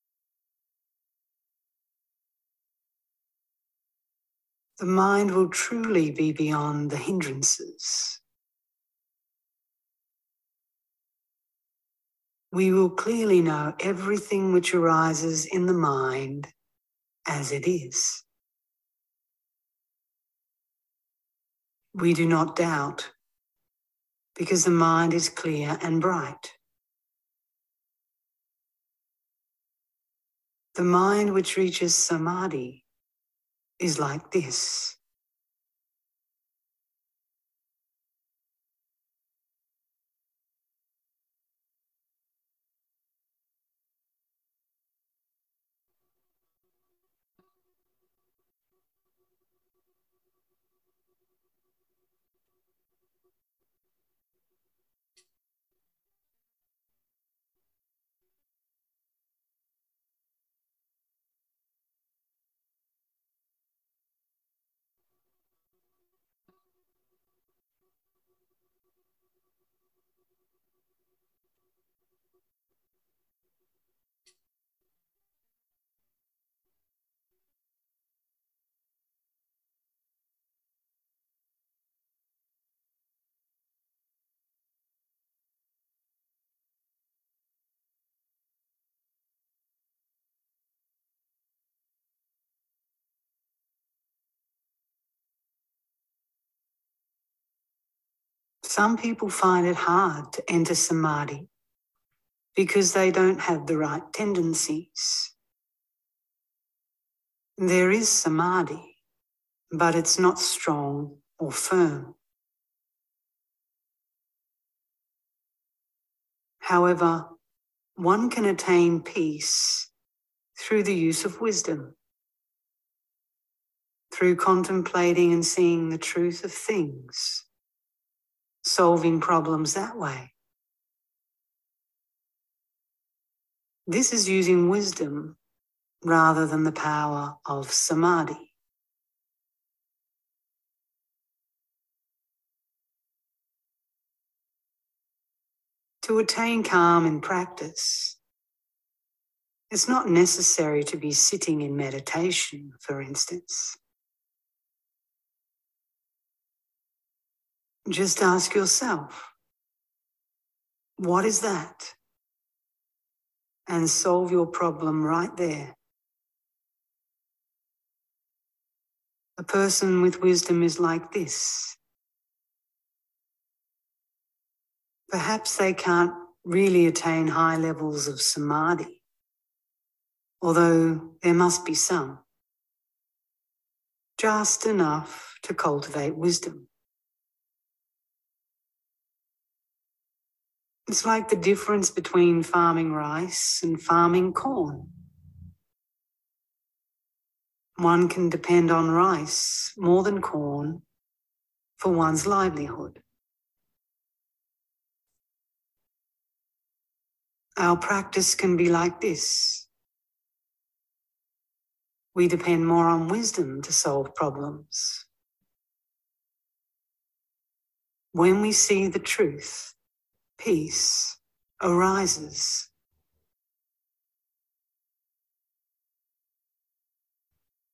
S2: The mind will truly be beyond the hindrances. We will clearly know everything which arises in the mind as it is. We do not doubt because the mind is clear and bright. The mind which reaches samadhi is like this. Some people find it hard to enter samadhi because they don't have the right tendencies. There is samadhi, but it's not strong or firm. However, one can attain peace through the use of wisdom, through contemplating and seeing the truth of things, solving problems that way. This is using wisdom rather than the power of samadhi. To attain calm in practice, it's not necessary to be sitting in meditation, for instance. Just ask yourself, what is that? And solve your problem right there. A person with wisdom is like this. Perhaps they can't really attain high levels of samadhi, although there must be some. Just enough to cultivate wisdom. It's like the difference between farming rice and farming corn. One can depend on rice more than corn for one's livelihood. Our practice can be like this. We depend more on wisdom to solve problems. When we see the truth, peace arises.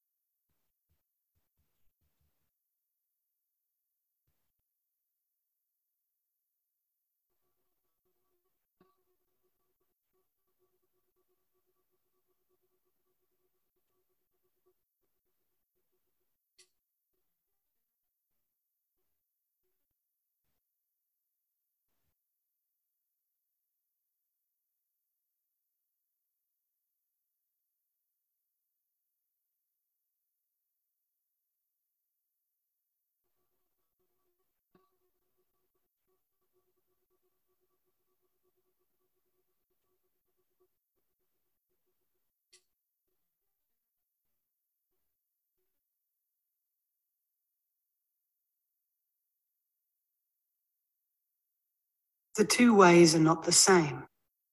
S2: The two ways are not the same.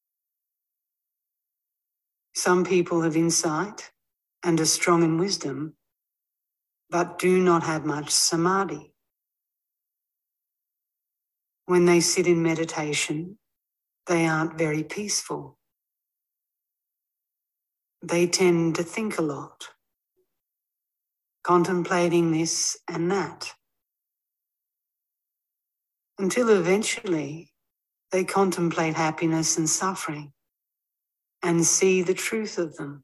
S2: Some people have insight and are strong in wisdom, but do not have much samadhi. When they sit in meditation, they aren't very peaceful. They tend to think a lot, contemplating this and that, until eventually they contemplate happiness and suffering and see the truth of them.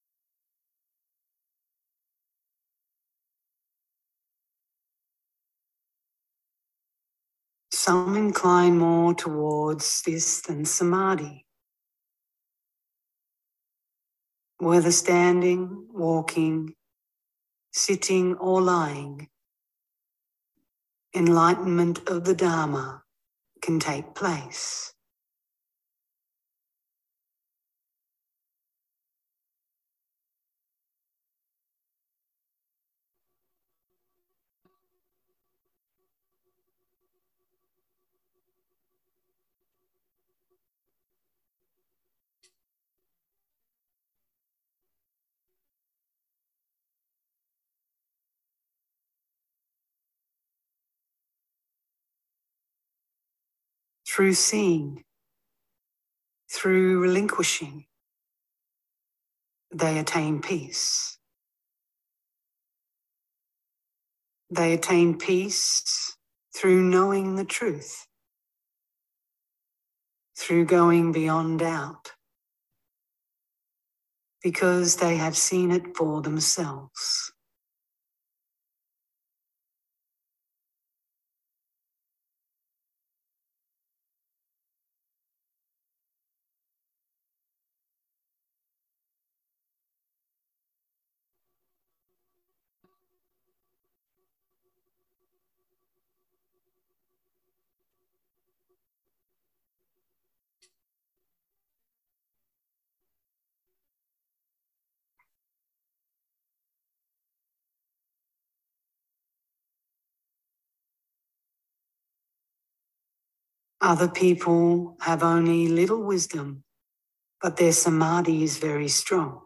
S2: Some incline more towards this than samadhi, whether standing, walking, sitting or lying. Enlightenment of the Dharma can take place. Through seeing, through relinquishing, they attain peace. They attain peace through knowing the truth, through going beyond doubt, because they have seen it for themselves. Other people have only little wisdom, but their samadhi is very strong.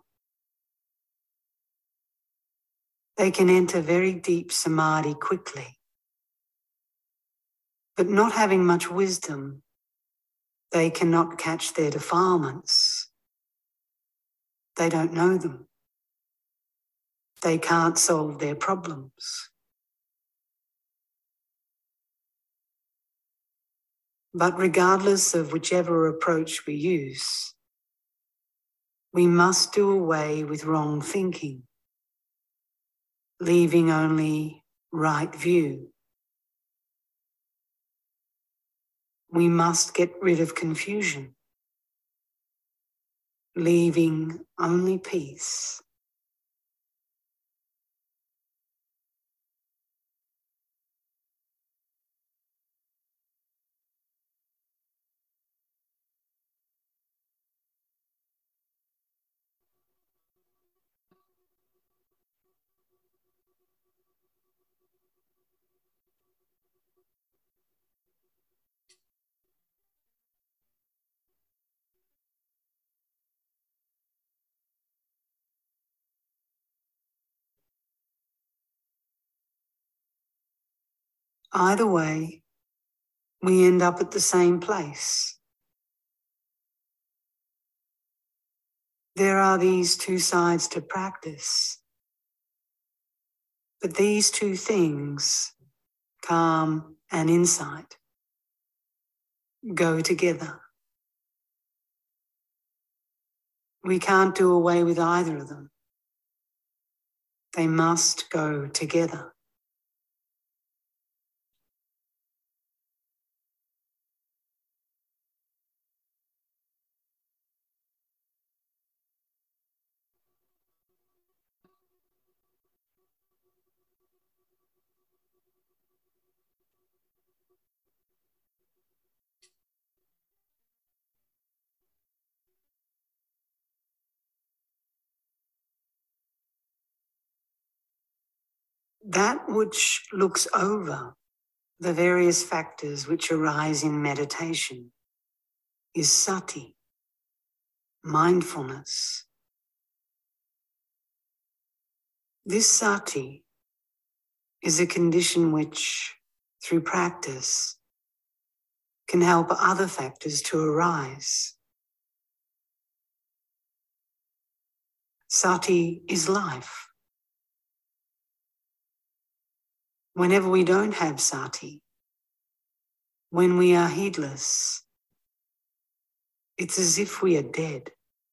S2: They can enter very deep samadhi quickly, but not having much wisdom, they cannot catch their defilements. They don't know them. They can't solve their problems. But regardless of whichever approach we use, we must do away with wrong thinking, leaving only right view. We must get rid of confusion, leaving only peace. Either way, we end up at the same place. There are these two sides to practice, but these two things, calm and insight, go together. We can't do away with either of them. They must go together. That which looks over the various factors which arise in meditation is sati, mindfulness. This sati is a condition which, through practice, can help other factors to arise. Sati is life. Whenever we don't have sati, when we are heedless, it's as if we are dead.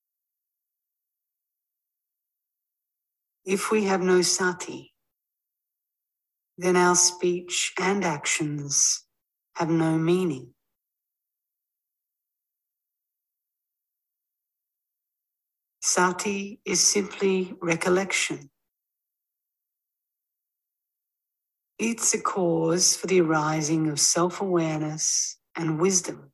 S2: If we have no sati, then our speech and actions have no meaning. Sati is simply recollection. It's a cause for the arising of self-awareness and wisdom.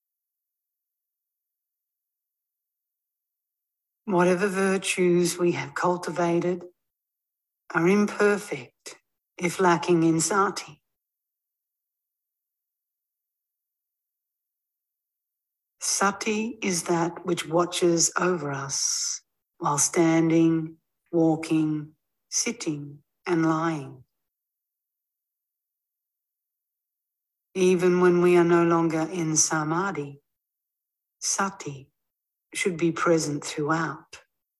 S2: Whatever virtues we have cultivated are imperfect if lacking in sati. Sati is that which watches over us while standing, walking, sitting, and lying. Even when we are no longer in samadhi, sati should be present throughout.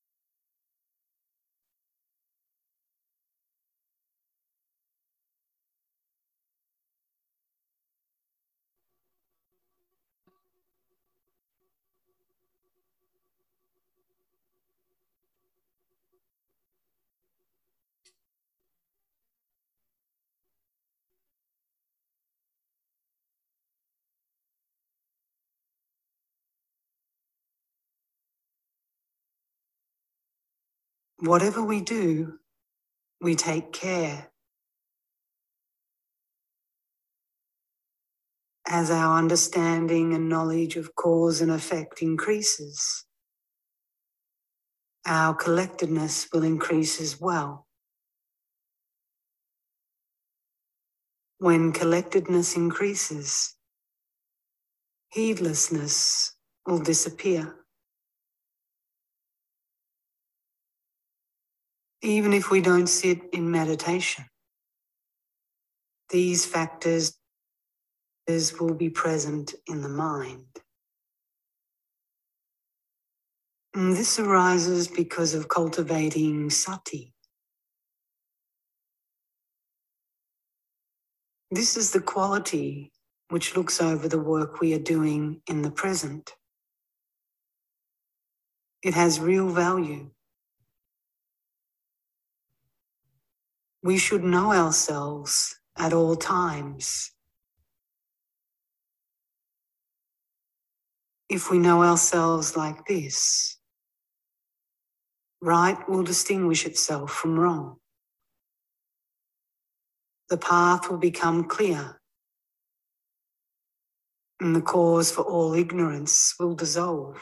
S2: Whatever we do, we take care. As our understanding and knowledge of cause and effect increases, our collectedness will increase as well. When collectedness increases, heedlessness will disappear. Even if we don't sit in meditation, these factors will be present in the mind. And this arises because of cultivating sati. This is the quality which looks over the work we are doing in the present. It has real value. We should know ourselves at all times. If we know ourselves like this, right will distinguish itself from wrong. The path will become clear, and the cause for all ignorance will dissolve.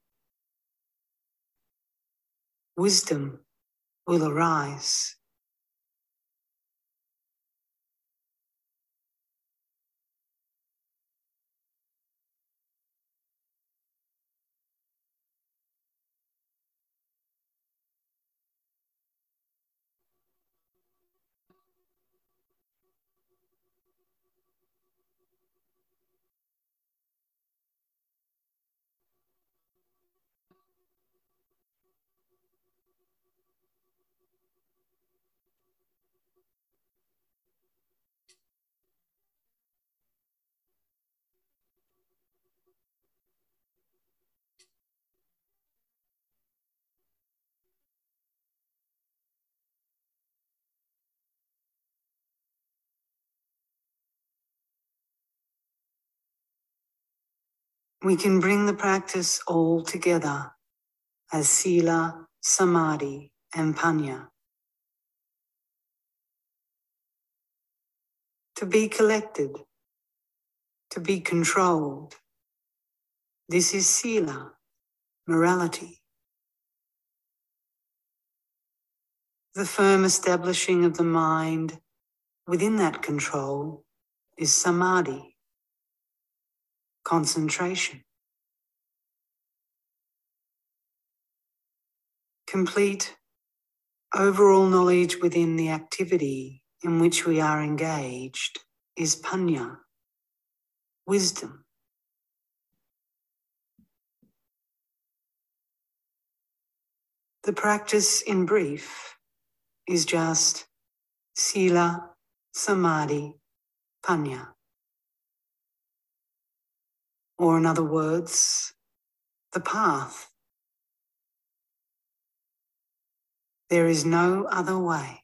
S2: Wisdom will arise. We can bring the practice all together as sila, samadhi, and panya. To be collected, to be controlled. This is sila, morality. The firm establishing of the mind within that control is samadhi, concentration. Complete overall knowledge within the activity in which we are engaged is panya, wisdom. The practice in brief is just sila, samadhi, panya. Or in other words, the path. There is no other way.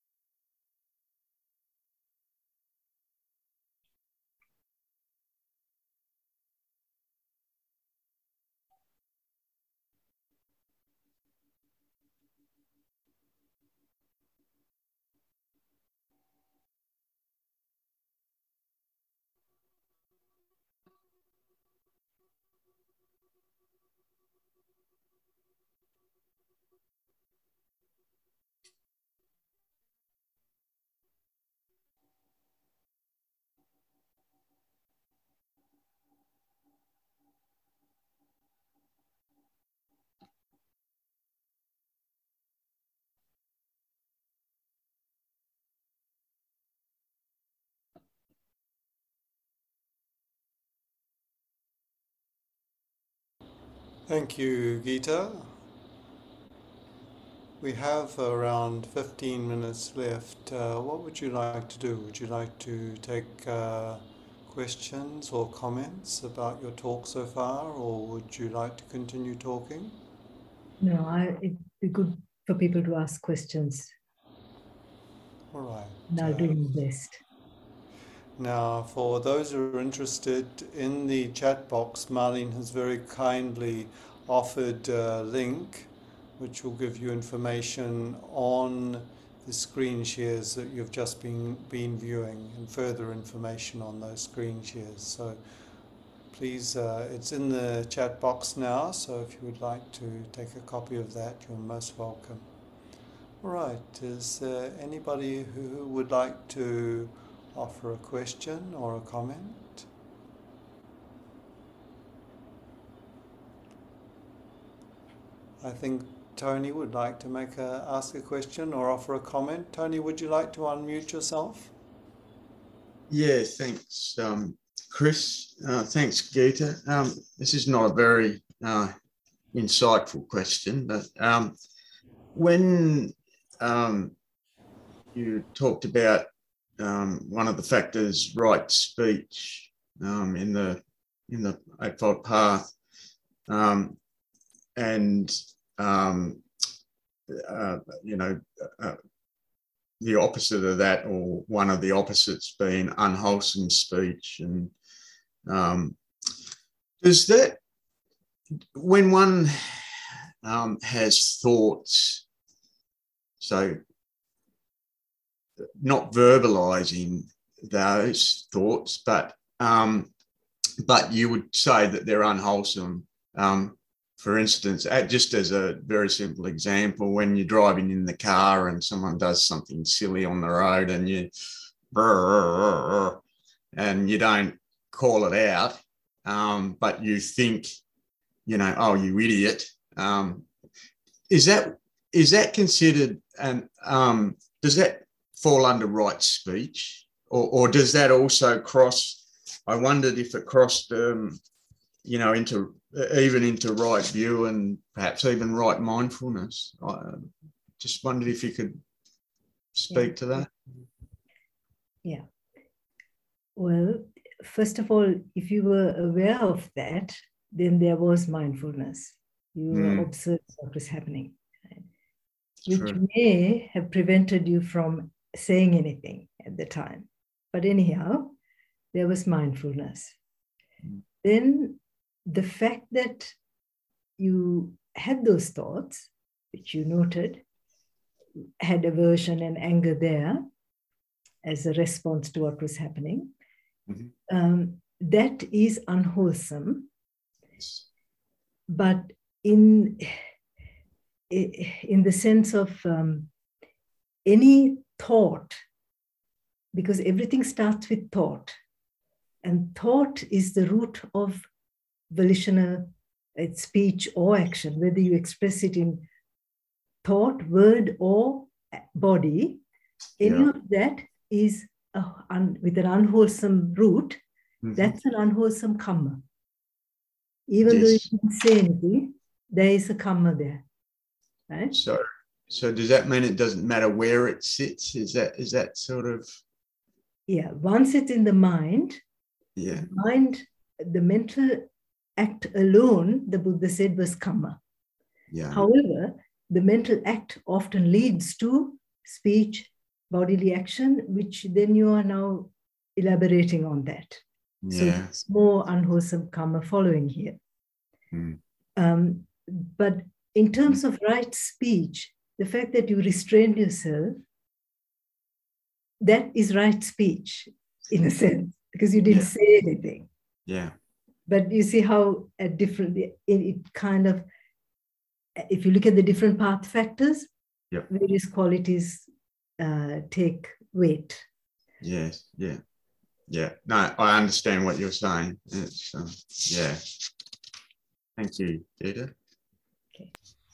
S3: Thank you, Gita. We have around 15 minutes left. What would you like to do? Would you like to take questions or comments about your talk so far, or would you like to continue talking?
S1: No, it'd be good for people to ask questions.
S3: All right.
S1: And I'll do my best.
S3: Now, for those who are interested, in the chat box, Marlene has very kindly offered a link which will give you information on the screen shares that you've just been viewing and further information on those screen shares. So please, it's in the chat box now, so if you would like to take a copy of that, you're most welcome. All right, is there anybody who would like to offer a question or a comment? I think Tony would like to ask a question or offer a comment. Tony, would you like to unmute yourself?
S4: Yeah, thanks, Chris. Thanks, Gita. This is not a very insightful question, but when you talked about one of the factors, right speech, in the Eightfold Path, and the opposite of that, or one of the opposites, being unwholesome speech. And does that, when one has thoughts, so not verbalizing those thoughts, but you would say that they're unwholesome. For instance, just as a very simple example, when you're driving in the car and someone does something silly on the road and you don't call it out, but you think, oh, you idiot. Is that considered, and does that fall under right speech, or does that also cross? I wondered if it crossed, into right view and perhaps even right mindfulness. I just wondered if you could speak to that.
S1: Yeah. Well, first of all, if you were aware of that, then there was mindfulness. You were observing what was happening, right? Which may have prevented you from saying anything at the time. But anyhow, there was mindfulness. Then the fact that you had those thoughts, which you noted, had aversion and anger there as a response to what was happening, that is unwholesome. But in the sense of any thought because everything starts with thought. And thought is the root of volitional speech or action, whether you express it in thought, word, or body. Any of that is with an unwholesome root, that's an unwholesome karma. Even though you didn't say anything, there is a karma there. Right?
S4: So does that mean it doesn't matter where it sits? Is that sort of?
S1: Yeah, once it's in the mind, the mental act alone, the Buddha said, was karma.
S4: Yeah.
S1: However, the mental act often leads to speech, bodily action, which then you are now elaborating on that. So it's more unwholesome karma following here. But in terms of right speech, the fact that you restrain yourself, that is right speech in a sense, because you didn't say anything.
S4: Yeah.
S1: But you see how it kind of, if you look at the different path factors, various qualities take weight.
S4: Yes, yeah. No, I understand what you're saying. It's, Thank you, Dita.
S1: Okay.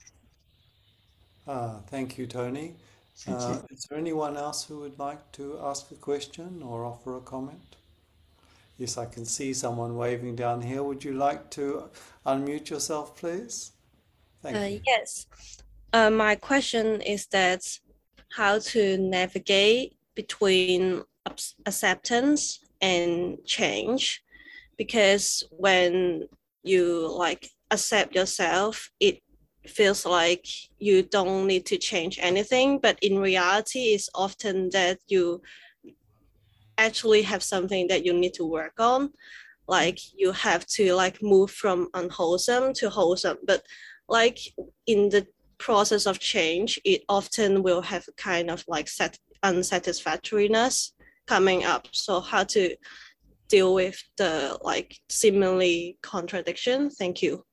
S3: Thank you, Tony. Is there anyone else who would like to ask a question or offer a comment? Yes, I can see someone waving down here. Would you like to unmute yourself, please? Thank you.
S5: Yes. My question is that how to navigate between acceptance and change, because when you accept yourself, it feels like you don't need to change anything, but in reality it's often that you actually have something that you need to work on, like you have to move from unwholesome to wholesome, but in the process of change, it often will have a kind of unsatisfactoriness coming up. So how to deal with the seemingly contradiction? Thank you.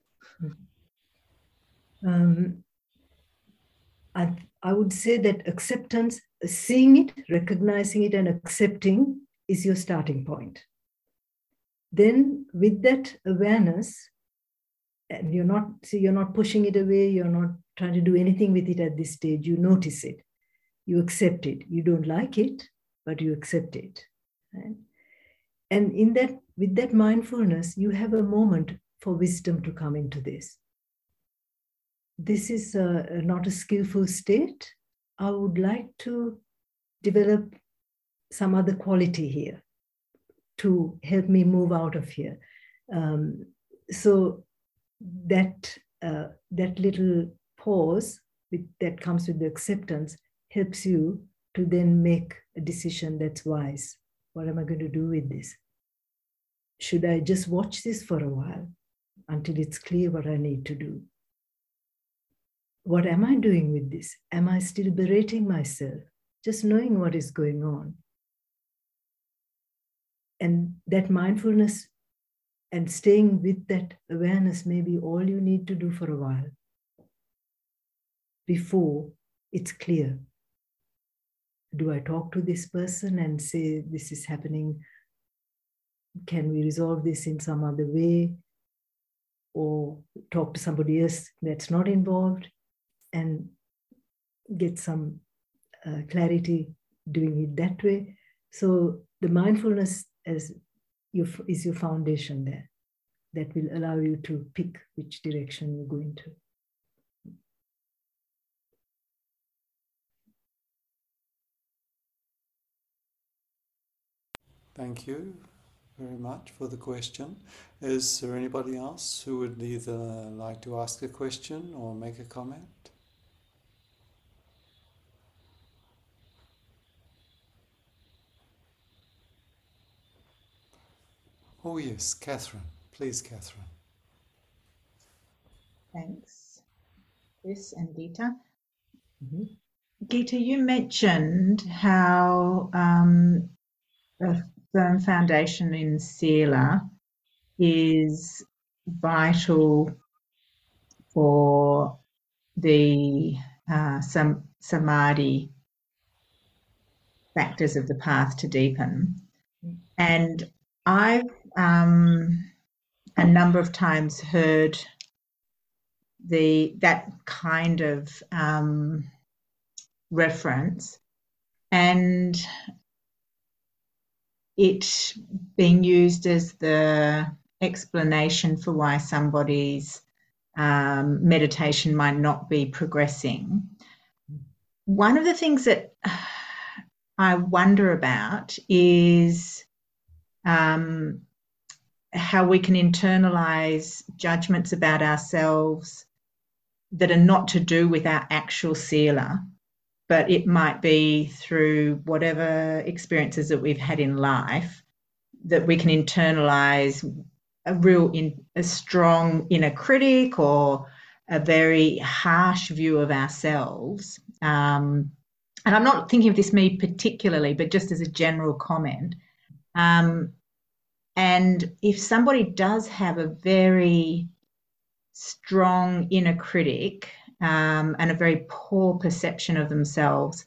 S1: I would say that acceptance, seeing it, recognizing it, and accepting is your starting point. Then with that awareness, and you're not pushing it away, you're not trying to do anything with it at this stage, you notice it, you accept it. You don't like it, but you accept it. Right? And with that mindfulness, you have a moment for wisdom to come into this. This is not a skillful state. I would like to develop some other quality here to help me move out of here. So that little pause that comes with the acceptance helps you to then make a decision that's wise. What am I going to do with this? Should I just watch this for a while until it's clear what I need to do? What am I doing with this? Am I still berating myself? Just knowing what is going on. And that mindfulness and staying with that awareness may be all you need to do for a while before it's clear. Do I talk to this person and say, this is happening? Can we resolve this in some other way? Or talk to somebody else that's not involved and get some clarity doing it that way? So the mindfulness is your foundation there that will allow you to pick which direction you're going to.
S3: Thank you very much for the question. Is there anybody else who would either like to ask a question or make a comment? Oh yes, Catherine. Please, Catherine.
S6: Thanks, Chris and Gita. Gita, you mentioned how a firm foundation in Sila is vital for the samadhi factors of the path to deepen. And I've a number of times heard that kind of reference, and it being used as the explanation for why somebody's meditation might not be progressing. One of the things that I wonder about is how we can internalize judgments about ourselves that are not to do with our actual sila, but it might be through whatever experiences that we've had in life that we can internalize a strong inner critic or a very harsh view of ourselves. And I'm not thinking of this me particularly, but just as a general comment. And if somebody does have a very strong inner critic and a very poor perception of themselves,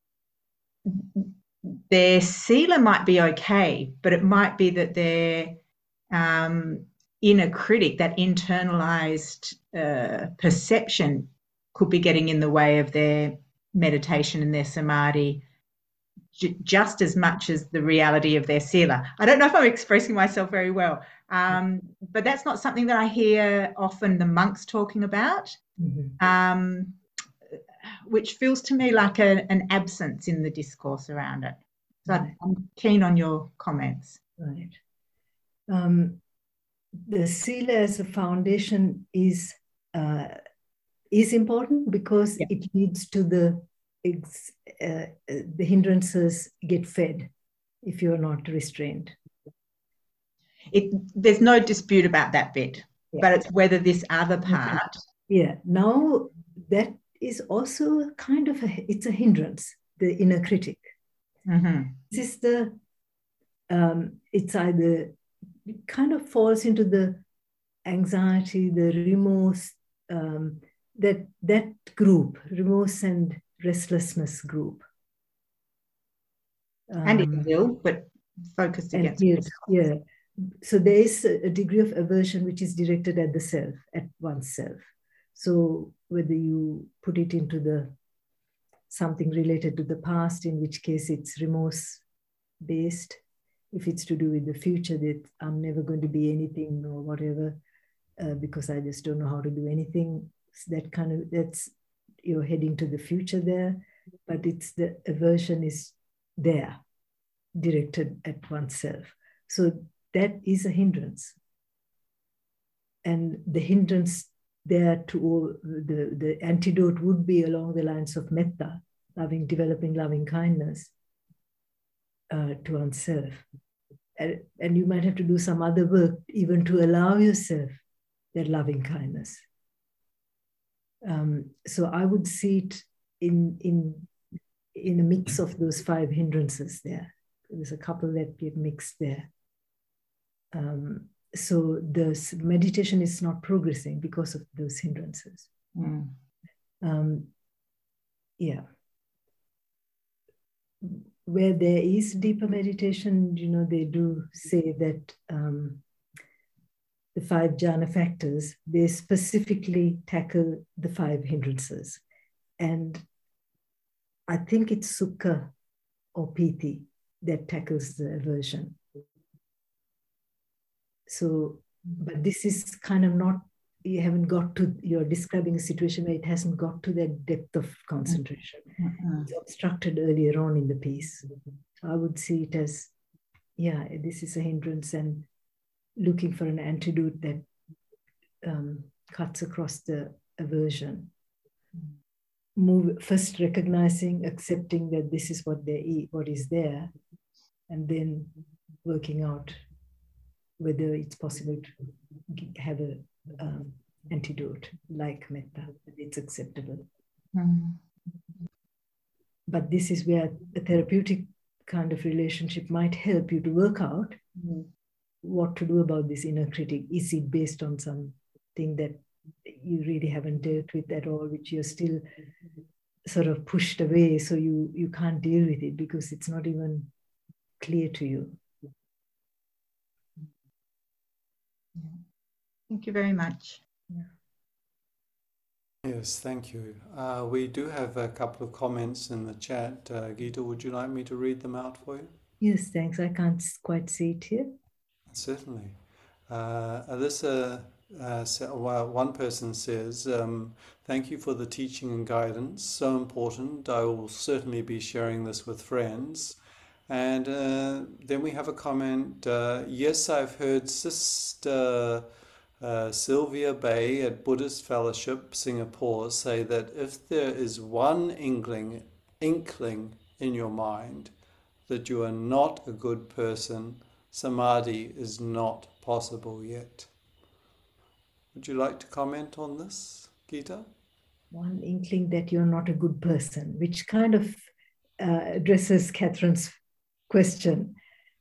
S6: their sila might be okay, but it might be that their inner critic, that internalized perception, could be getting in the way of their meditation and their samadhi just as much as the reality of their sila. I don't know if I'm expressing myself very well, but that's not something that I hear often the monks talking about, which feels to me like an absence in the discourse around it. So I'm keen on your comments.
S1: Right. The sila as a foundation is important because it leads to the hindrances get fed if you're not restrained.
S6: There's no dispute about that bit, but it's whether this other part.
S1: Yeah. Now that is also kind of it's a hindrance, the inner critic. This is it's either it kind of falls into the anxiety, the remorse, that group, remorse and restlessness group.
S6: And it's ill, but focused against it.
S1: Yeah. So there is a degree of aversion which is directed at the self, at oneself. So whether you put it into something related to the past, in which case it's remorse based. If it's to do with the future, that I'm never going to be anything or whatever, because I just don't know how to do anything. So that's you're heading to the future there, but it's the aversion is there, directed at oneself. So that is a hindrance. And the hindrance there to all, the antidote would be along the lines of metta, developing loving kindness to oneself. And you might have to do some other work even to allow yourself that loving kindness. So I would see it in a mix of those 5 hindrances there. There's a couple that get mixed there. So the meditation is not progressing because of those hindrances. Where there is deeper meditation, they do say that the 5 jhana factors, they specifically tackle the 5 hindrances. And I think it's sukha or piti that tackles the aversion. So, but this is kind of not, you're describing a situation where it hasn't got to that depth of concentration. It's obstructed earlier on in the piece. So I would see it as, this is a hindrance, and looking for an antidote that cuts across the aversion. First recognizing, accepting that this is what is there, and then working out whether it's possible to have a antidote like metta, that it's acceptable. But this is where a therapeutic kind of relationship might help you to work out what to do about this inner critic. Is it based on something that you really haven't dealt with at all, which you're still sort of pushed away, so you can't deal with it because it's not even clear to you.
S6: Thank you very much.
S1: Yeah.
S3: Yes, thank you. We do have a couple of comments in the chat. Gita, would you like me to read them out for you?
S1: Yes, thanks. I can't quite see it here.
S3: Certainly. Alyssa, one person says, thank you for the teaching and guidance. So important. I will certainly be sharing this with friends. And then we have a comment. Yes, I've heard Sister Sylvia Bay at Buddhist Fellowship, Singapore, say that if there is one inkling in your mind that you are not a good person, samadhi is not possible yet. Would you like to comment on this, Gita?
S1: One inkling that you're not a good person, which kind of addresses Catherine's question.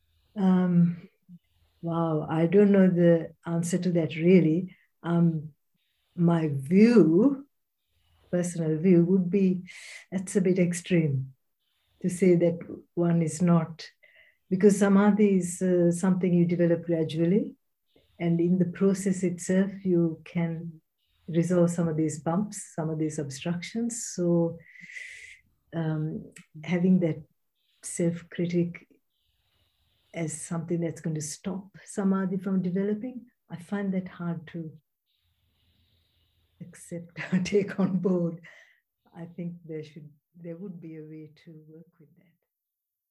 S1: Wow, I don't know the answer to that really. My view, personal view, would be that's a bit extreme to say that one is not, because samadhi is something you develop gradually, and in the process itself you can resolve some of these bumps, some of these obstructions. So having that self-critic as something that's going to stop samadhi from developing, I find that hard to accept or take on board. I think there would be a way to work with that.